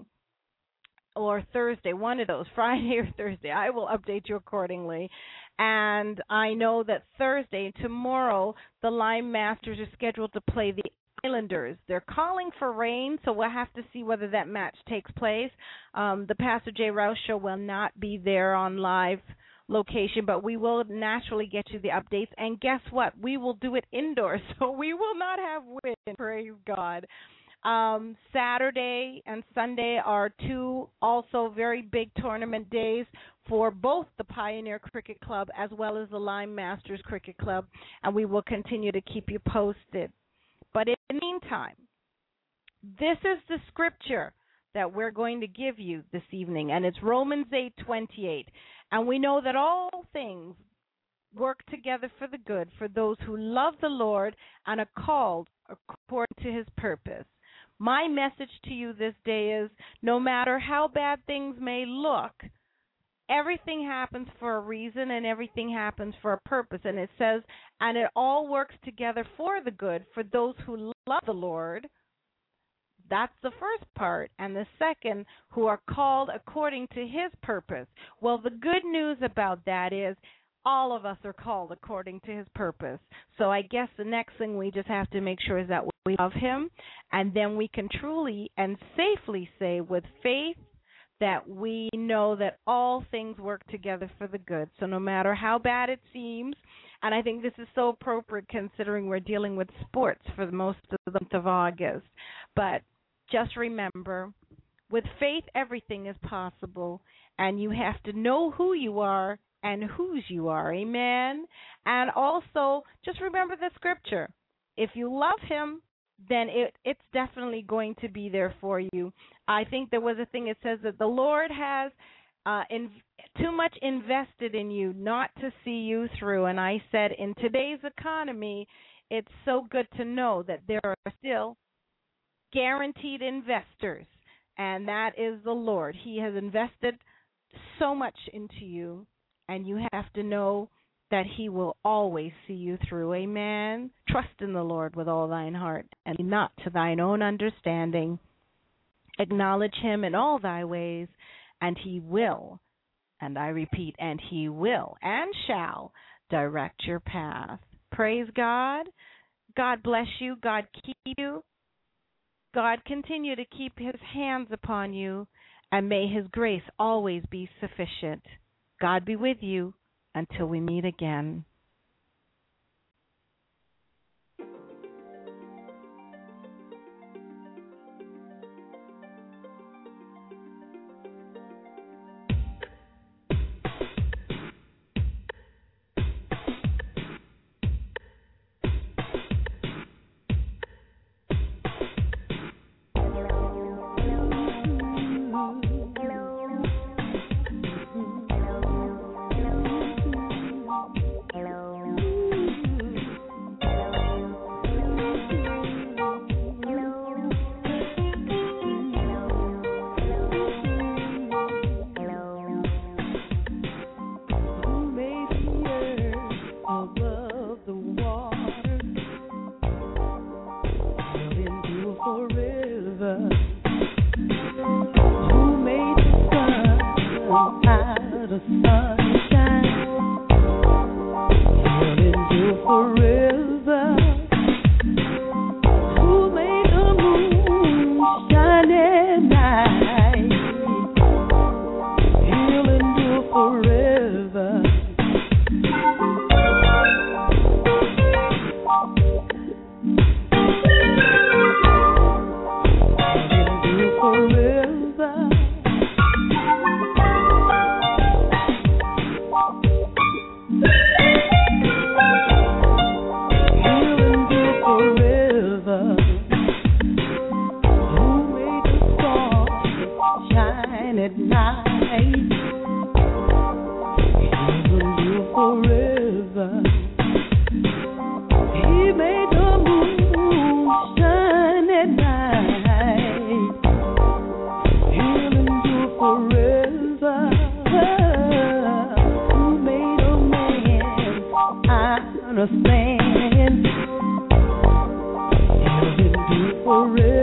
or Thursday, one of those, Friday or Thursday. I will update you accordingly. And I know that Thursday, tomorrow, the Lime Masters are scheduled to play the Islanders. They're calling for rain, so we'll have to see whether that match takes place. Um, the Pastor J. Rouse Show will not be there on live location, but we will naturally get you the updates. And guess what? We will do it indoors, so we will not have wind. Praise God. Um, Saturday and Sunday are two also very big tournament days for both the Pioneer Cricket Club as well as the Lime Masters Cricket Club, and we will continue to keep you posted. But in the meantime, this is the scripture that we're going to give you this evening, and it's Romans eight twenty-eight. And we know that all things work together for the good for those who love the Lord and are called according to his purpose. My message to you this day is, no matter how bad things may look, everything happens for a reason and everything happens for a purpose. And it says, and it all works together for the good for those who love the Lord. That's the first part. And the second, who are called according to his purpose. Well, the good news about that is all of us are called according to his purpose. So I guess the next thing we just have to make sure is that we love him, and then we can truly and safely say with faith that we know that all things work together for the good. So no matter how bad it seems, and I think this is so appropriate considering we're dealing with sports for most of the month of August, but just remember, with faith, everything is possible, and you have to know who you are and whose you are. Amen? And also, just remember the scripture. If you love him, then it, it's definitely going to be there for you. I think there was a thing that says that the Lord has uh, in, too much invested in you not to see you through. And I said, in today's economy, it's so good to know that there are still guaranteed investors, and that is the Lord. He has invested so much into you, and you have to know that he will always see you through. Amen. Trust in the Lord with all thine heart, and not to thine own understanding. Acknowledge him in all thy ways, and he will, and I repeat, and he will and shall direct your path. Praise God. God bless you. God keep you. God continue to keep his hands upon you, and may his grace always be sufficient. God be with you until we meet again. Hello. forever. He made the moon shine at night. He'll endure forever. Who made a man? I understand. He'll endure forever.